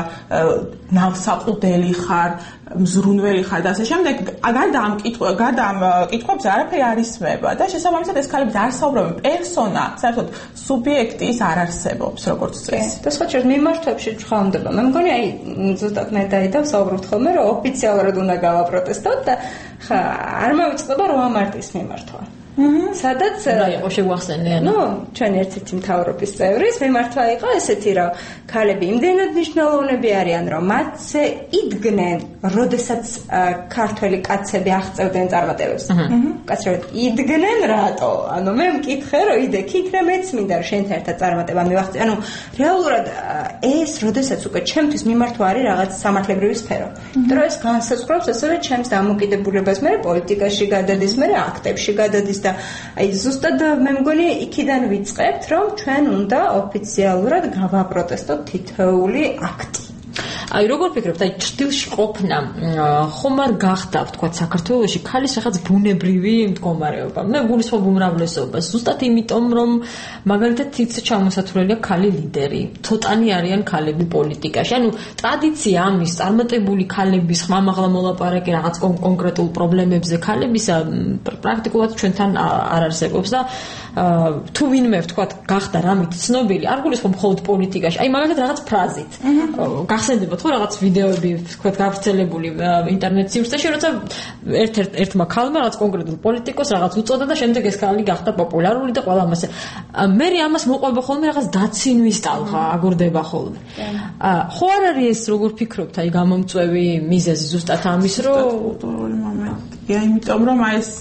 ნავსაყუდელი ხარ მზრუნველი ხარ და ასე შემდეგ გარდა ამ კითხვა გარდა ამ კითხვებს არაფერი არ ისმება და შესაბამისად ეს ქალები არ საუბრობენ პერსონა საერთოდ სუბიექტი ის არ არსებობს როგორც წესი და სხვა შეიძლება მიმართვებში ჭხავდება მე მგონი აი ზუსტად მე დაიდავ საუბრობთ ხოლმე რომ ოფიციალურად უნდა გავაპროტესტოთ და ხა არ მოვიწყდება რომ ამარტის მიმართვა სადაც რა იყო შეგვახსენე ნუ ჩვენ ერთ-ერთი მთავრობის წევრის მიმართვა იყო ესეთი რომ ქალები იმდენად მნიშვნელოვნები არიან რომ მათზე იდგნენ როდესაც ქართველი კაცები აღწევდნენ წარმატებებს კაცები იდგნენ რატო ანუ მე მკითხე რომ იდექით რა მეც მინდა შენთან ერთად წარმატება მივახცე ანუ რეალურად ეს როდესაც უკვე ჩემთვის მიმართვა არის რაღაც სამართლებრივი სფერო იმიტომ რომ ეს განსაზღვრავს ასევე ჩემს დამოკიდებულებას მე პოლიტიკაში გადადის მე აქტებში გადადის აი ზუსტად მე მგონი იქიდან ვიწყებთ რომ ჩვენ უნდა ოფიციალურად გავაპროტესტოთ თითოეული აქტი აი როგორ ფიქრობთ აი ჭრდილში ყოფნა ხომ არ გახდა ვთქვათ საქართველოში ქალის რაღაც ბუნებრივი მდგომარეობა მე გულისხმობ უმრავლესობას ზუსტად იმიტომ რომ მაგალითად თითქოს ჩამოსათვლელია ქალი ლიდერი ცოტანი არიან ქალები პოლიტიკაში ანუ ტრადიცია ამის წარმატებული ქალების ხმამაღლა მოლაპარაკე რაღაც კონკრეტულ პრობლემებზე ქალებისა პრაქტიკულად ჩვენთან არ არსებობს და თუ ვინმე ვთქვათ გახდა რამით ცნობილი არ გულისხმობ მხოლოდ პოლიტიკაში აი მაგალითად რაღაც ფრაზით გახსენდება ხო რაღაც ვიდეოები ვთქვათ გავრცელებული ინტერნეტ სივრცეში როცა ერთ-ერთ ერთმა ქალმა რაღაც კონკრეტულ პოლიტიკოს რაღაც უწოდა და შემდეგ ეს ქალი გახდა პოპულარული და ყველა ამასე მე ამას მოყვება ხოლმე რაღაც დაცინვის ტალღა აგორდება ხოლმე ხო არ არის ეს როგორ ფიქრობთ აი გამომწვევი მიზეზი ზუსტად ამის რომ კულტურული მომენტია იმიტომ რომ აი ეს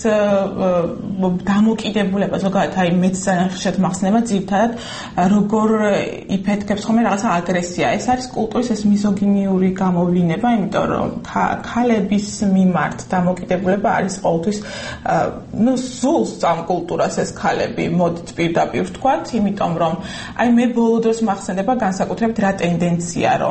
დამოკიდებულება ზოგადად აი მეც ძალიან ხშირად მახსნება ძირითადად როგორ იფეთქებს ხოლმე რაღაცა აგრესია ეს არის კულტურის ეს მიზოგინიური გამოვლინება იმიტომ რომ ქალების მიმართ დამოკიდებულება არის ყოველთვის ნუ სულს ამ კულტურას ეს ქალები მოდით პირდაპირ ვთქვათ იმიტომ რომ აი მე ბოლო დროს მახსენდება განსაკუთრებით რა ტენდენცია რომ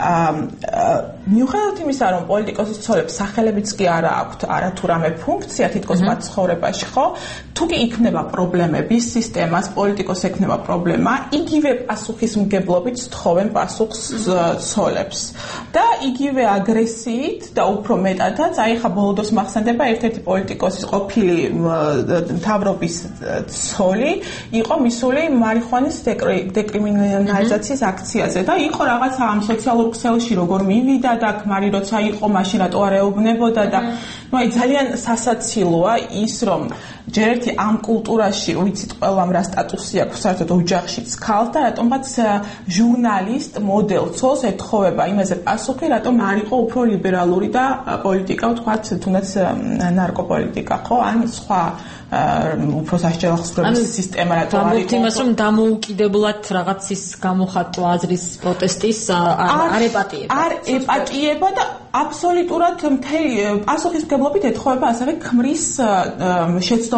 მიუხედავად იმისა რომ პოლიტიკოსის ცოლებს სახელებიც კი არა აქვთ არათუ რამე ფუნქცია თითქოს მათ ცხოვრებაში ხო თუ კი იქნება პრობლემები სისტემას პოლიტიკოს ექნება პრობლემა იგივე პასუხისმგებლობით სთხოვენ პასუხს ცოლებს და იგივე აგრესიით და უფრო მეტადაც აი ხა ბოლო დროს მახსენდება ერთ-ერთი პოლიტიკოსის ყოფილი მთავრობის ცოლი იყო მისული მარიხუანის დეკრიმინალიზაციის აქციაზე და იყო რაღაცა ამ სოციალურ ქსელში როგორ მივიდა და ქმარი როცა იყო მაშინ რატო არ ეუბნებოდა და ну აი ძალიან სასაცილოა ის რომ ჯერ ერთი ამ კულტურაში ვიცით ყველამ რა სტატუსი აქვს საერთოდ ოჯახშიც ქალს და რატომაც ჟურნალისტ მოდელ ცოლს ეთხოვება იმაზე პასუხი რატომ არ იყო უფრო ლიბერალური და პოლიტიკა ვთქვათ თუნდაც ნარკოპოლიტიკა ხო ან სხვა უფრო სასჯელახსრობის სისტემა რატო არ იყო ამიტომ იმას რომ დამოუკიდებლად რაღაცის გამოხატვა აზრის პროტესტის არ ეპატიება არ ეპატიება და აბსოლუტურად მთელი პასუხისმგებლობით ეთხოვება ასევე ქმრის შეცდომას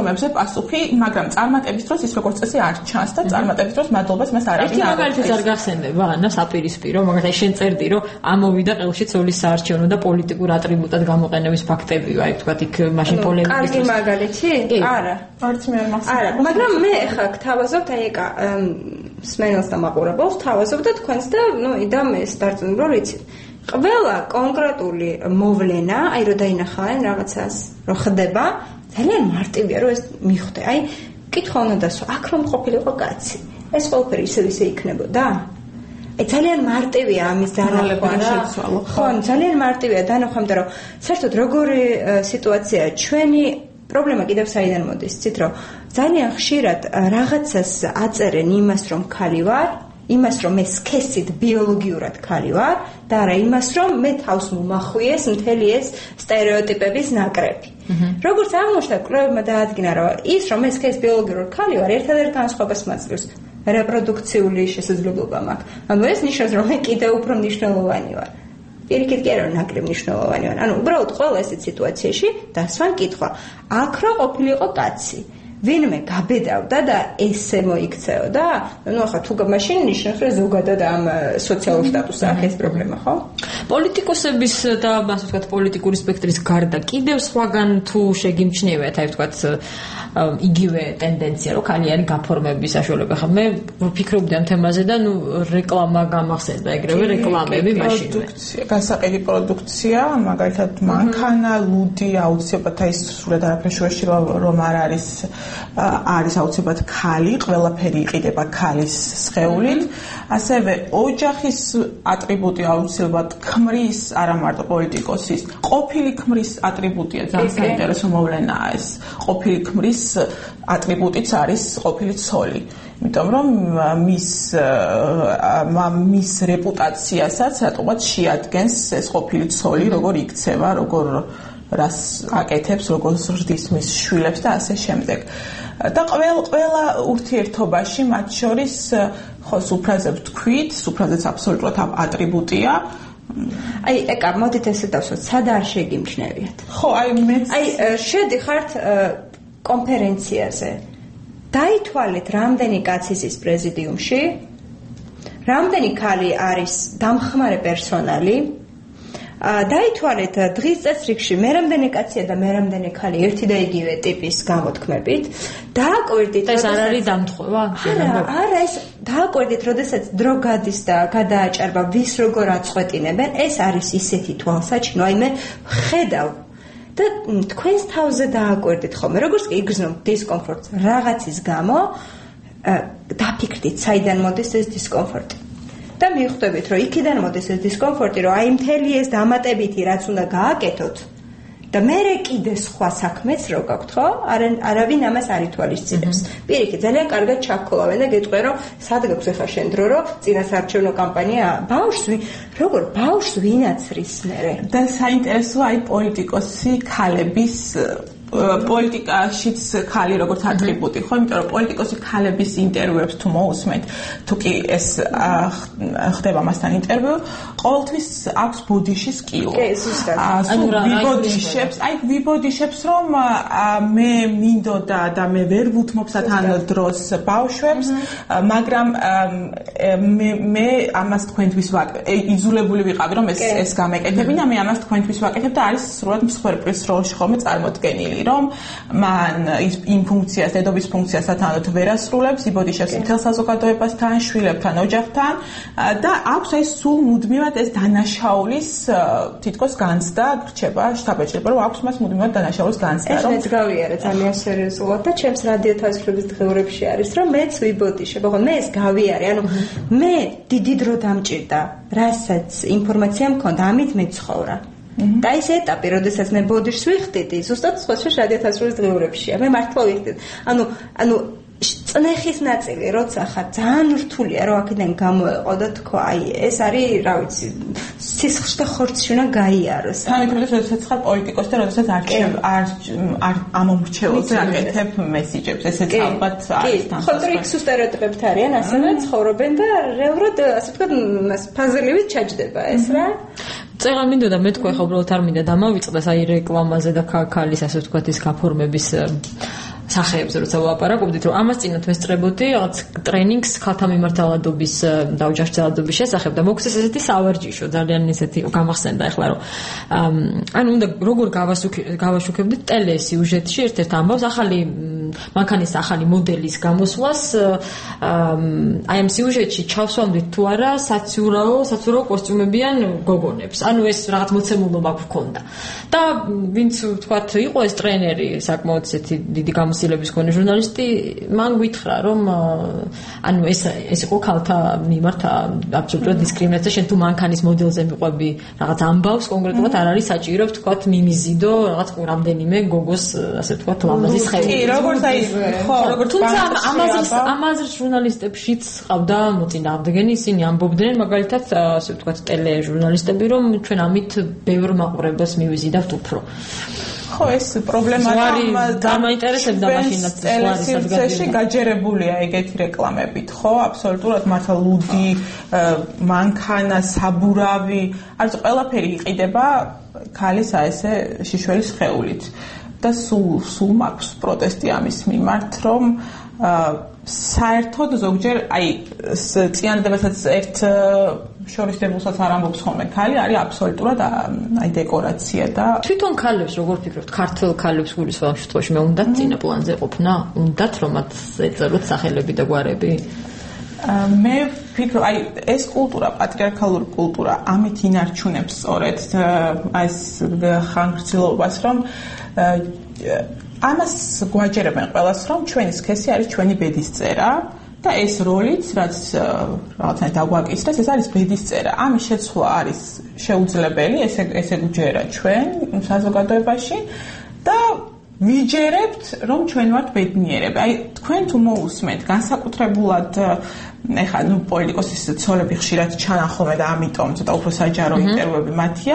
შეცდომებზე პასუხი, მაგრამ წარმატების დროს ის როგორც წესი არ ჩანს და წარმატების დროს მადლობას მას არ აღიარებს. ერთი მაგალითად არ გახსენდება, ანა საპირისპირო, მაგალითად შენ წერდი, რომ ამოვიდა ყელში ცოლის საარჩევნო და პოლიტიკურ ატრიბუტად გამოყენების ფაქტები, აი თქვა იქ მაშინ პოლემიკის. კარგი მაგალითი? არა. არც მე არ მახსოვს. არა, მაგრამ მე ხა გთავაზობთ აი ეკა სმენელს და მაყურებელს თავაზობ და თქვენს და ნუ იდამ ეს დარწმუნებული რომ ვიცით. ყველა კონკრეტული მოვლენა, აი რომ დაინახავენ რაღაცას, რომ ხდება, ძალიან მარტივია რომ ეს მიხვდე. აი, კითხვა უნდა დასვა, აქ რომ ყოფილიყო კაცი, ეს ყველაფერი ისე ისე იქნებოდა? აი, ძალიან მარტივია ამის დანახვა. ხო, ძალიან მარტივია დანახვა, იმიტომ რომ საერთოდ როგორი სიტუაცია ჩვენი პრობლემა კიდევ საიდან მოდის, იცით რომ ძალიან ხშირად რაღაცას აწერენ იმას რომ ხალი ვარ, იმას რომ მე სქესით ბიოლოგიურად ხალი ვარ და არა იმას რომ მე თავს მომახვიეს მთელი ეს სტერეოტიპების ნაკრები. როგორც აღმოჩნდა კვლევებმა დაადგინა რომ ის რომ მე სქესით ბიოლოგიურად ხალი ვარ ერთადერთ განსხვავებას მაძლევს რეპროდუქციული შესაძლებლობა მაქვს. ანუ ეს ნიშნავს რომ მე კიდევ უფრო მნიშვნელოვანი ვარ. პირიქით კი არა ნაკლებ მნიშვნელოვანი ვარ. ანუ უბრალოდ ყველა ეს სიტუაციაში დასვან კითხვა. აქ რა ყოფილიყო კაცი? ვინმე გაბედავდა და ესე მოიქცეოდა? ნუ ახლა თუ მაშინ ნიშნავს რომ ზოგადად ამ სოციალურ სტატუსს აქვს ეს პრობლემა, ხო? პოლიტიკოსების და ასე ვთქვათ პოლიტიკური სპექტრის გარდა კიდევ სხვაგან თუ შეგიმჩნევათ, აი ვთქვათ იგივე ტენდენცია, რომ ხალი არის გაფორმების საშუალება. ხა მე ვფიქრობდი ამ თემაზე და ნუ რეკლამა გამახსენდა, ეგრევე რეკლამები მაშინვე. პროდუქცია, გასაყიდი პროდუქცია, მაგალითად მანქანა, ლუდი, აუცილებლად აი სრულად არაფერი შუაში რომ არ არის არის აუცილებლად ხალი, ყველაფერი იყიდება ხალის სხეულით. ასევე ოჯახის ატრიბუტი აუცილებლად ქმრის, არა მარტო პოლიტიკოსის, ყოფილი ქმრის ატრიბუტია, ძალიან საინტერესო მოვლენაა ეს. ყოფილი ქმრის ატრიბუტიც არის ყოფილი ცოლი. იმიტომ რომ მის მის რეპუტაციასაც რატომაც შეადგენს ეს ყოფილი ცოლი, როგორ იქცევა, როგორ რას აკეთებს, როგორ ზრდის მის შვილებს და ასე შემდეგ. და ყველა ყველა ურთიერთობაში მათ შორის ხო სუფრაზე ვთქვით, სუფრაზეც აბსოლუტურად ატრიბუტია. აი, ეკა, მოდით ესე დავსვათ, სად არ შეგიმჩნევიათ? ხო, აი მეც აი, შედიხართ კონფერენციაზე. დაითვალეთ, რამდენი კაცი ის პრეზიდიუმში, რამდენი ქალი არის დამხმარე პერსონალი. დაითვალეთ დღის წესრიგში მე რამდენი კაცია და მე რამდენი ქალი ერთი და იგივე ტიპის გამოთქმებით. დააკვირდით, ეს არ არის დამთხოვა? არა, არა, ეს დააკვირდით, როდესაც დრო გადის და გადააჭარბა, ვის როგორ აწყვეტინებენ, ეს არის ისეთი თვალსაჩინო, აი მე ხედავ და თქვენს თავზე დააკვირდით ხოლმე, როგორც კი იგრძნობ დისკომფორტს რაღაცის გამო, დაფიქრდით, საიდან მოდის ეს დისკომფორტი. და მიხვდებით, რომ იქიდან მოდის ეს დისკომფორტი, რომ აი მთელი ეს დამატებითი რაც უნდა გააკეთოთ და მერე კიდე სხვა საქმეც რო გაქვთ, ხო? არავინ ამას არ ითვალისწინებს. პირიქით, ძალიან კარგად ჩაქოლავენ და გეტყვიან, რომ სად გაქვს ახლა შენ დრო, რომ წინასაარჩევნო კამპანია ბავშვს როგორ ბავშვს ვინაცრის მერე. და საინტერესოა აი პოლიტიკოსი ქალების პოლიტიკაშიც ხალი როგორც ატრიბუტი, ხო? იმიტომ რომ პოლიტიკოსი ქალების ინტერვიუებს თუ მოусმენთ, თუ კი ეს ხდება მასთან ინტერვიუ, ყოველთვის აქვს ბოდიშის კილო. კი, ზუსტად. ანუ ვიბოდიშებს, აი ვიბოდიშებს რომ მე მინდოდა და მე ვერ ვუთმობსათ ან დროს ბავშვებს, მაგრამ მე მე ამას თქვენთვის ვაკეთებ. იზოლებული ვიყავი რომ ეს ეს გამეკეთები და მე ამას თქვენთვის ვაკეთებ და არის სრულად მსხვერპლის როლში ხოლმე წარმოდგენილი. რომ მან იმ ფუნქციას, დედობის ფუნქციას სათანადოდ ვერ ასრულებს, იბოდიშებს მთელ საზოგადოებასთან, შვილებთან, ოჯახთან და აქვს ეს სულ მუდმივად ეს დანაშაულის თითქოს განცდა რჩება შთაბეჭდილება, რომ აქვს მას მუდმივად დანაშაულის განცდა, რომ ეს გავიარე ძალიან სერიოზულად და ჩემს რადიო თავისუფლების დღეურებში არის, რომ მეც ვიბოდიშებ, ხო, მე ეს გავიარე, ანუ მე დიდი დრო დამჭირდა, რასაც ინფორმაცია მქონდა, ამით მეცხოვრა. და ის ეტაპი, როდესაც მე ბოდიშს ვიხდიდი, ზუსტად სხვა რადიო თავისუფლების დღეურებშია. მე მართლა ვიხდიდი. ანუ ანუ წნეხის ნაწილი, როცა ხარ ძალიან რთულია, რომ აქედან გამოეყო და თქვა, აი, ეს არის, რა ვიცი, სისხლში და ხორცში უნდა გაიაროს. სამეთროდ როდესაც ხარ პოლიტიკოსი და როდესაც არჩევ არ არ ამომრჩევლზე აკეთებ მესიჯებს, ესეც ალბათ არის თან. ხო, ტრიქს სტერეოტიპებთ არიან, ასევე ცხოვრობენ და რეალურად, ასე ვთქვათ, ფაზილივით ჩაჯდება ეს რა. წეღა მინდოდა მე თქვა ხა უბრალოდ არ მინდა დამავიწყდეს აი რეკლამაზე და ქალის ასე ვთქვათ ის გაფორმების სახეებზე როცა ვლაპარაკობდით, რომ ამას წინათ ვესწრებოდი რაღაც ტრენინგს ქალთა მიმართალადობის და ოჯახშემოწმების შესახებ და მოგვწეს ესეთი სავარჯიშო, ძალიან ისეთი გამახსენდა ახლა რომ ანუ უნდა როგორ გავაშუქებდით ტელესიუჟეტში ერთ-ერთ ამბავს ახალი მანქანის ახალი მოდელის გამოსვლას აი ამ სიუჟეტში ჩავსვამდით თუ არა საციურაო საცურაო კოსტიუმებიან გოგონებს. ანუ ეს რაღაც მოცემულობა გქონდა. და ვინც ვთქვათ იყო ეს ტრენერი საკმაოდ ისეთი დიდი გამოცდილების მქონე ჟურნალისტი, მან გითხრა რომ ანუ ეს ეს იყო ქალთა მიმართ აბსოლუტურად დისკრიმინაცია, შენ თუ მანქანის მოდელზე მიყვები რაღაც ამბავს კონკრეტულად არ არის საჭირო ვთქვათ მიმიზიდო რაღაც რამდენიმე გოგოს ასე ვთქვათ ლამაზის ხელი. კი, როგორც აი ხო, როგორც თუმცა ამაზრის ამაზრის ჟურნალისტებშიც ყავდა მოწინააღმდეგენი, ისინი ამბობდნენ მაგალითად ასე ვთქვათ ტელეჟურნალისტები რომ ჩვენ ამით ბევრ მაყურებელს მივიზიდავთ უფრო. ხო, ეს პრობლემაა დამაინტერესებდა მაშინაც ტელესიუჟეტში გაჯერებულია ეგეთი რეკლამებით, ხო? აბსოლუტურად მართლა ლუდი, მანქანა, საბურავი, არც ყველაფერი იყიდება ქალის აესე შიშველის ხეულით. და სულ სულ მაქვს პროტესტი ამის მიმართ, რომ საერთოდ ზოგჯერ აი წინადადებასაც ერთ შორისდებულსაც არ ამბობს ხოლმე ქალი, არის აბსოლუტურად აი დეკორაცია და თვითონ ქალებს როგორ ფიქრობთ, ქართულ ქალებს გულისხმობ ამ შემთხვევაში მე უნდათ წინა პლანზე ყოფნა, უნდათ რომ მათ ეწეროთ სახელები და გვარები? მე ვფიქრობ, აი ეს კულტურა, პატრიარქალური კულტურა, ამით ინარჩუნებს სწორედ ეს ხანგრძლივობას, რომ ამას გვაჯერებენ ყველას, რომ ჩვენი სქესი არის ჩვენი ბედისწერა და ეს როლიც, რაც რაღაცნაირად დაგვაკისრეს, ეს არის ბედისწერა. ამის შეცვლა არის შეუძლებელი, ესე ესე გვჯერა ჩვენ საზოგადოებაში და ვიჯერებთ, რომ ჩვენ ვართ ბედნიერები. აი თქვენ თუ მოусმენთ განსაკუთრებულად ეხლა ნუ პოლიტიკოსის ცოლები ხშირად ჩანახომე და ამიტომ ცოტა უფრო საჯარო ინტერვიუები მათია.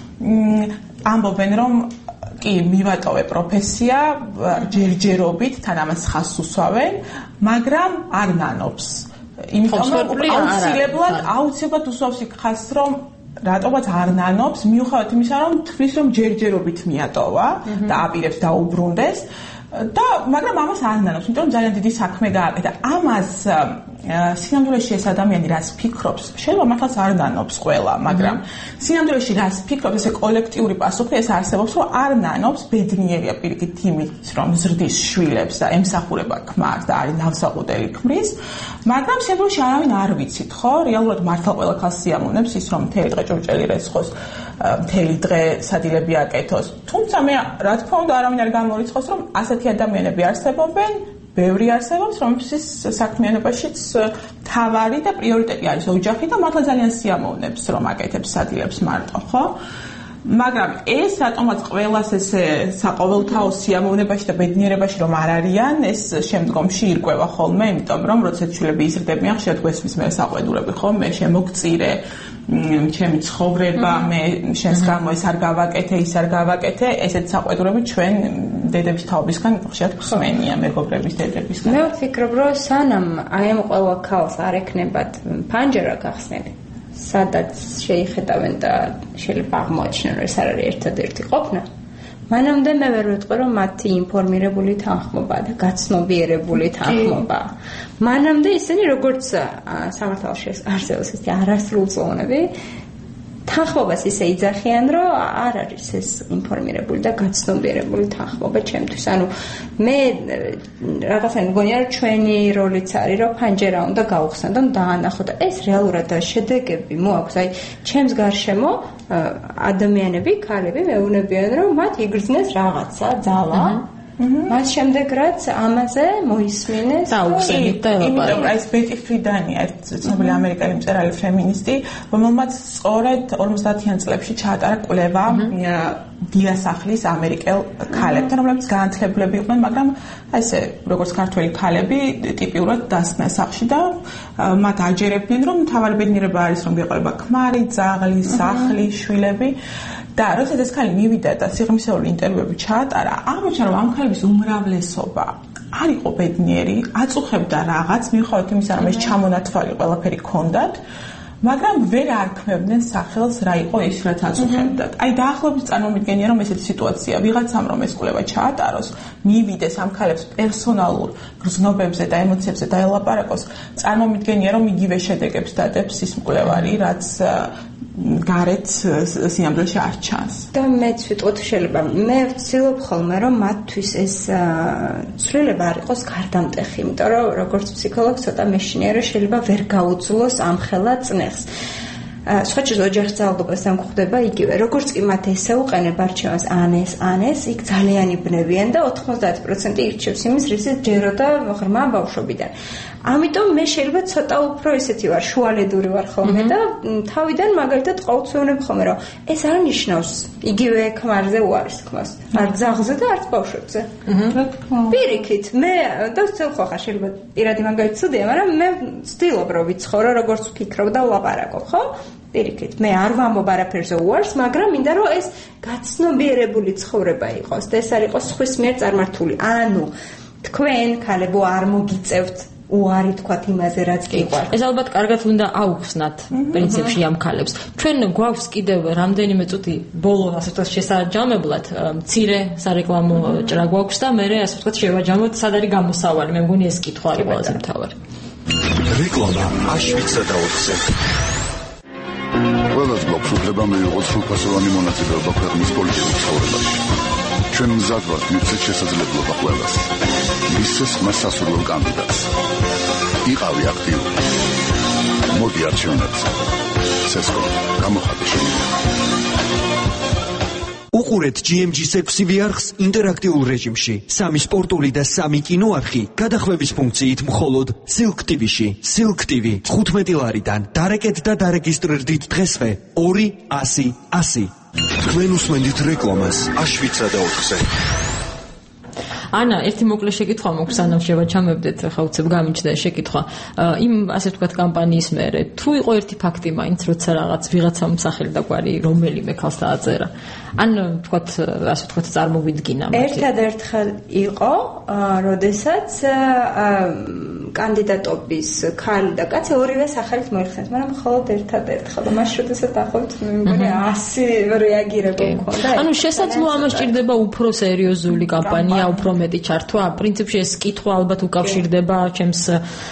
ამბობენ რომ კი მივატოვე პროფესია ჯერჯერობით, თან ამას ხაზს უსვავენ, მაგრამ არ ნანობს. იმიტომ რომ აუცილებლად აუცილებლად უსვავს იქ ხაზს, რომ რატომაც არ ნანობს, მიუხედავად იმისა, რომ თვლის რომ ჯერჯერობით მიატოვა და აპირებს დაუბრუნდეს და მაგრამ ამას არ ნანობს, იმიტომ რომ ძალიან დიდი საქმე გააკეთა. ამას სინამდვილეში ეს ადამიანი რას ფიქრობს, შეიძლება მართლაც არ ნანობს ყველა, მაგრამ სინამდვილეში რას ფიქრობს, ესე კოლექტიური პასუხი ეს არსებობს, რომ არ ნანობს, ბედნიერია პირიქით იმით, რომ ზრდის შვილებს და ემსახურება ქმარს და არის ნავსაყუდელი ქმრის, მაგრამ სინამდვილეში არავინ არ ვიცით, ხო? რეალურად მართლა ყველა ქალს სიამოვნებს ის, რომ მთელი დღე ჭურჭელი რეცხოს, მთელი დღე სადილები აკეთოს. თუმცა მე რა თქმა უნდა არავინ არ გამორიცხავს, რომ ასეთი ადამიანები არსებობენ, ბევრი არსებობს, რომლის საქმიანობაშიც თავარი და პრიორიტეტი არის ოჯახი და მართლა ძალიან სიამოვნებს, რომ აკეთებს სადილებს მარტო, ხო? მაგრამ ეს რატომაც ყველას ესე საყოველთაო სიამოვნებაში და ბედნიერებაში რომ არ არიან, ეს შემდგომში ირკვევა ხოლმე, იმიტომ რომ როცა შვილები იზრდებიან, ხშირად გვესმის მე საყვედურები, ხო? მე შემოგწირე ჩემი ცხოვრება, მე შენს გამო ეს არ გავაკეთე, ის არ გავაკეთე, ესეთ საყვედურები ჩვენ დედების თაობისგან ხშირად გვსმენია, მეგობრების დედებისგან. მე ვფიქრობ, რომ სანამ აი ამ ყველა ქალს არ ექნებათ ფანჯარა გახსნილი, სადაც შეიხედავენ და შეიძლება აღმოაჩინონ, რომ ეს არ არის ერთადერთი ყოფნა. მანამდე მე ვერ ვიტყვი, რომ მათი ინფორმირებული თანხმობა და გაცნობიერებული თანხმობა. მანამდე ისინი როგორც სამართალში არსებობს ეს არასრულწლოვნები, თანხმობას ისე იძახიან, რომ არ არის ეს ინფორმირებული და გაცნობიერებული თანხმობა ჩემთვის. ანუ მე რაღაცა მგონია, რომ ჩვენი როლიც არის, რომ ფანჯერა უნდა გავხსნათ და დაანახოთ. ეს რეალურად შედეგები მოაქვს. აი, ჩემს გარშემო ადამიანები, ქალები მეუბნებიან, რომ მათ იგრძნეს რაღაცა ძალა. მას შემდეგ რაც ამაზე მოისმინეს და უხსენით და იმიტომ ეს ბეტი ფრიდანია, ერთ ცნობილი ამერიკელი მწერალი ფემინისტი, რომელმაც სწორედ ორმოცდაათიან წლებში ჩაატარა კვლევა დიასახლის ამერიკელ ქალებთან, რომლებიც განათლებლები იყვნენ, მაგრამ ესე როგორც ქართველი ქალები ტიპიურად დასწნენ სახლში და მათ აჯერებდნენ, რომ მთავარი ბედნიერება არის, რომ გეყოლება ქმარი, ძაღლი, სახლი, შვილები. და როდესაც ეს ქალი მივიდა და სიღრმისეული ინტერვიუები ჩაატარა, აღმოჩნდა, რომ ამ ქალების უმრავლესობა არ იყო ბედნიერი, აწუხებდა რაღაც, მიუხედავად იმისა, რომ ეს ჩამონათვალი ყველაფერი ჰქონდათ, მაგრამ ვერ არქმევდნენ სახელს რა იყო ის რაც აწუხებდათ. აი დაახლოებით წარმომიდგენია რომ ესეთი სიტუაცია ვიღაცამ რომ ეს კვლევა ჩაატაროს, მივიდეს ამ ქალებს პერსონალურ გრძნობებზე და ემოციებზე დაელაპარაკოს, წარმომიდგენია რომ იგივე შედეგებს დადებს ის მკვლევარი, რაც გარეთ სიამბლეში არ ჩანს. და მეც ვიტყოდ შეიძლება მე ვცდილობ ხოლმე რომ მათთვის ეს ცვლილება არ იყოს გარდამტეხი, იმიტომ რომ როგორც ფსიქოლოგი ცოტა მეშინიერე შეიძლება ვერ გაუძლოს ამ ხელა წნეხს. სხვაჭის ოჯახის ძალადობასთან გვხვდება იგივე. როგორც კი მათ ესე უყენებ არჩევანს ან ეს, ან ეს, იქ ძალიან იბნევიან და ოთხმოცდაათი პროცენტი ირჩევს იმის, რისიც ჯეროდა ღრმა ბავშვობიდან. ამიტომ მე შეიძლება ცოტა უფრო ესეთი ვარ, შუალედური ვარ ხოლმე და თავიდან მაგალითად ყოველთვის ვეუბნებ ხოლმე, რომ ეს არ ნიშნავს იგივე ქმარზე უარის თქმას, არ გზაღზე და არც ბავშვებზე. პირიქით, მე და ვცდილობ ხარ შეიძლება პირადი მაგალითი ცუდია, მაგრამ მე ვცდილობ რომ ვიცხოვრო, როგორც ვფიქრობ და ვლაპარაკობ, ხო? პირიქით, მე არ ვამბობ არაფერზე უარს, მაგრამ მინდა რომ ეს გაცნობიერებული ცხოვრება იყოს და ეს არ იყოს სხვის მიერ წარმართული. ანუ თქვენ ქალებო არ მოგიწევთ უარი თქვათ იმაზე რაც გიყვართ. ეს ალბათ კარგად უნდა აუხსნათ პრინციპში ამ ქალებს. ჩვენ გვაქვს კიდევ რამდენიმე წუთი ბოლო ასე ვთქვათ შესაჯამებლად მცირე სარეკლამო ჭრა გვაქვს და მე ასე ვთქვათ შევაჯამოთ სად არის გამოსავალი. მე მგონი ეს კითხვა არის ყველაზე მთავარი. რეკლამა აშვიცა და ოთხზე. ყველას გვაქვს უფლება მიიღოს სრულფასოვანი მონაწილეობა ქვეყნის პოლიტიკურ ცხოვრებაში. ჩვენ მზად ვართ მივცეთ შესაძლებლობა ყველას. მისცეს მას სასურველ კანდიდატს. იყავი აქტიური. მოდი არჩევნებზე. სესკო, გამოხატე შენი. უყურეთ ჯი ემ ჯის ექვსი არხს ინტერაქტიულ რეჟიმში. სამი სპორტული და სამი კინოარხი გადახვევის ფუნქციით მხოლოდ Silk ტი ვიში. Silk ტი ვი თხუთმეტი ლარიდან. დარეკეთ და დარეგისტრირდით დღესვე ორი ასი ასი. თქვენ უსმენთ რეკლამას აშვიცა და ოთხზე. ანა, ერთი მოკლე შეკითხვა მოგვს, სანამ შევაჩამებდეთ, ხა უცებ გამიჩნდა შეკითხვა. იმ ასე ვთქვათ კამპანიის მერე, თუ იყო ერთი ფაქტი მაინც, როცა რაღაც ვიღაცამ სახელი და გვარი რომელიმე ქალს დააწერა. ან ვთქვათ, ასე ვთქვათ, წარმოვიდგინა მათი. ერთადერთხელ იყო, როდესაც კანდიდატობის ქალი და კაცი ორივე სახელით მოიხსენეთ, მაგრამ მხოლოდ ერთადერთხელ. მაშინ როდესაც დაახლოებით მე მგონი ასი რეაგირება მქონდა. ანუ შესაძლოა ამას ჭირდება უფრო სერიოზული კამპანია, უფრო მეტი ჩართვა. პრინციპში ეს კითხვა ალბათ უკავშირდება ჩემს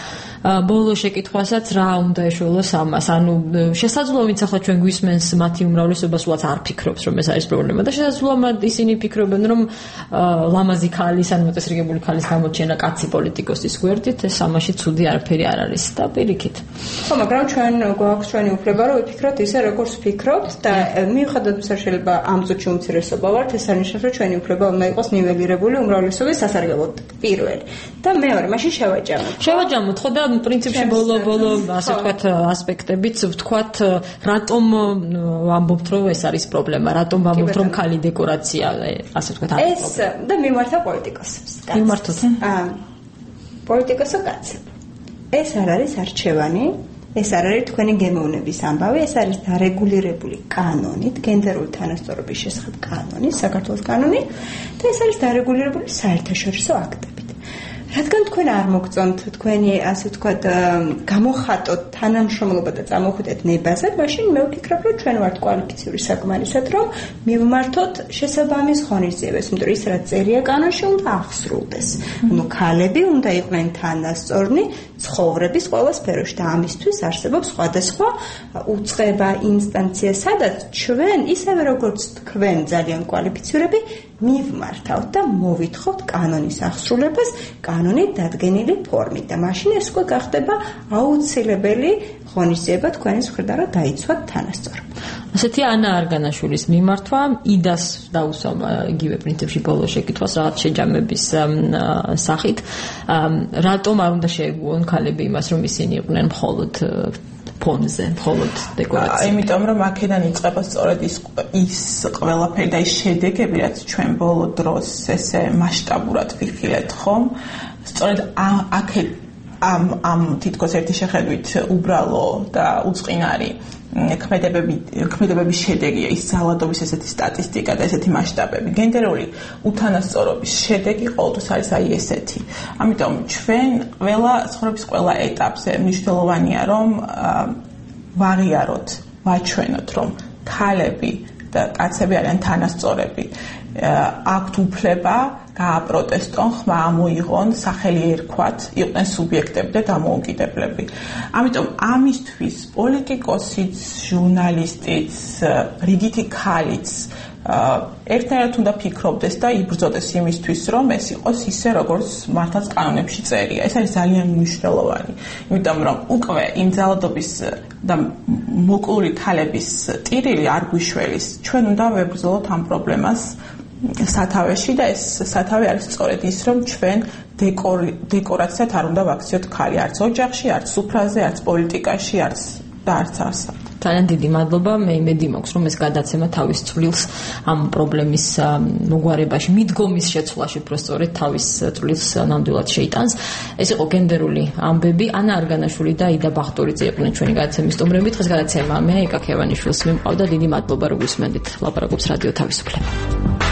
ბოლო შეკითხვასაც რა უნდა ეშველოს ამას. ანუ შესაძლოა ვინც ახლა ჩვენ გვისმენს მათი უმრავლესობას უაც არ ფიქრობს რომ ეს არის პრობლემა და შესაძლოა ისინი ფიქრობენ რომ ლამაზი ქალის ან მოწესრიგებული ქალის გამოჩენა კაცი პოლიტიკოსის გვერდით ეს ამაში ცუდი არაფერი არ არის და პირიქით. ხო, მაგრამ ჩვენ გვაქვს ჩვენი უფლება რომ ვიფიქროთ ისე როგორც ვფიქრობთ და მიუხედავად იმისა შეიძლება ამ წუთში უმცირესობა ვართ, ეს არ ნიშნავს რომ ჩვენი უფლება უნდა იყოს ნიველირებული უმრავლესობის სასარგებლოდ პირველი. და მეორე, მაშინ შევაჯამოთ. შევაჯამოთ ხო და პრინციპში ბოლო ბოლო ასე ვთქვათ ასპექტებიც ვთქვათ რატომ ვამბობთ რომ ეს არის პრობლემა, რატომ ვამბობთ რომ ქალი დეკორაცია ასე ვთქვათ არის ეს და მიმართა პოლიტიკოსებს. მიმართოთ. აა პოლიტიკოსო კაცებ. ეს არ არის არჩევანი, ეს არ არის თქვენი გემოვნების ამბავი, ეს არის დარეგულირებული კანონით, გენდერული თანასწორობის შესახებ კანონი, საქართველოს კანონი და ეს არის დარეგულირებული საერთაშორისო აქტებით. რადგან თქვენ არ მოგწონთ თქვენი ასე ვთქვათ გამოხატოთ თანამშრომლობა და წამოხვიდეთ ნებაზე, მაშინ მე ვფიქრობ, რომ ჩვენ ვართ კვალიფიციური საკმარისად, რომ მივმართოთ შესაბამის ღონისძიებებს, იმიტომ რომ ის რაც წერია კანონში უნდა აღსრულდეს. ანუ ქალები უნდა იყვნენ თანასწორნი ცხოვრების ყველა სფეროში და ამისთვის არსებობს სხვადასხვა უწყება, ინსტანცია, სადაც ჩვენ ისევე როგორც თქვენ ძალიან კვალიფიცირები მივმართავთ და მოვითხოვთ კანონის აღსრულებას კანონით დადგენილი ფორმით და მაშინ ეს უკვე გახდება აუცილებელი ღონისძიება თქვენის მხრიდან რომ დაიცვათ თანასწორობა. ასეთი ანა არგანაშვილის მიმართვა იდას დაუსვამ იგივე პრინციპში ბოლო შეკითხვას რაღაც შეჯამების სახით რატომ არ უნდა შეეგუონ ქალები იმას რომ ისინი იყვნენ მხოლოდ ფონზე, მხოლოდ დეკორაცია. იმიტომ რომ აქედან იწყება სწორედ ის ის ყველაფერი და ის შედეგები, რაც ჩვენ ბოლო დროს ესე მასშტაბურად ვიხილეთ, ხომ? სწორედ აქ ამ ამ თითქოს ერთი შეხედვით უბრალო და უწყინარი ქმედებები ქმედებების შედეგია ის ძალადობის ესეთი სტატისტიკა და ესეთი მასშტაბები. გენდერული უთანასწორობის შედეგი ყოველთვის არის აი ესეთი. ამიტომ ჩვენ ყველა ცხოვრების ყველა ეტაპზე მნიშვნელოვანია რომ ვაღიაროთ, ვაჩვენოთ, რომ ქალები და კაცები არიან თანასწორები. აქვთ უფლება გააპროტესტონ, ხმა ამოიღონ, სახელი ერქვათ, იყვნენ სუბიექტები და დამოუკიდებლები. ამიტომ ამისთვის პოლიტიკოსიც, ჟურნალისტიც, რიგითი ქალიც ერთნაირად უნდა ფიქრობდეს და იბრძოდეს იმისთვის, რომ ეს იყოს ისე, როგორც მართლაც კანონებში წერია. ეს არის ძალიან მნიშვნელოვანი, იმიტომ რომ უკვე იმ ძალადობის და მოკლული ქალების ტირილი არ გვიშველის. ჩვენ უნდა ვებრძოლოთ ამ პრობლემას სათავეში და ეს სათავე არის სწორედ ის, რომ ჩვენ დეკორაციად არ უნდა ვაქციოთ ქალი, არც ოჯახში, არც სუფრაზე, არც პოლიტიკაში, არც და არც არსად. ძალიან დიდი მადლობა. მე იმედი მაქვს, რომ ეს გადაცემა თავის წვლილს ამ პრობლემის მოგვარებაში, მიდგომის შეცვლაში პროსტორეთ თავის წვლილს ნამდვილად შეიტანს. ეს იყო გენდერული ამბები. ანა არგანაშვილი და იდა ბახტურიძე იყვნენ ჩვენი გადაცემის სტუმრები. დღეს გადაცემა მე იკა ქევანიშვილს მიმყავდა. დიდი მადლობა, რომ გისმენდით. ლაპარაკობს რადიო თავისუფლება.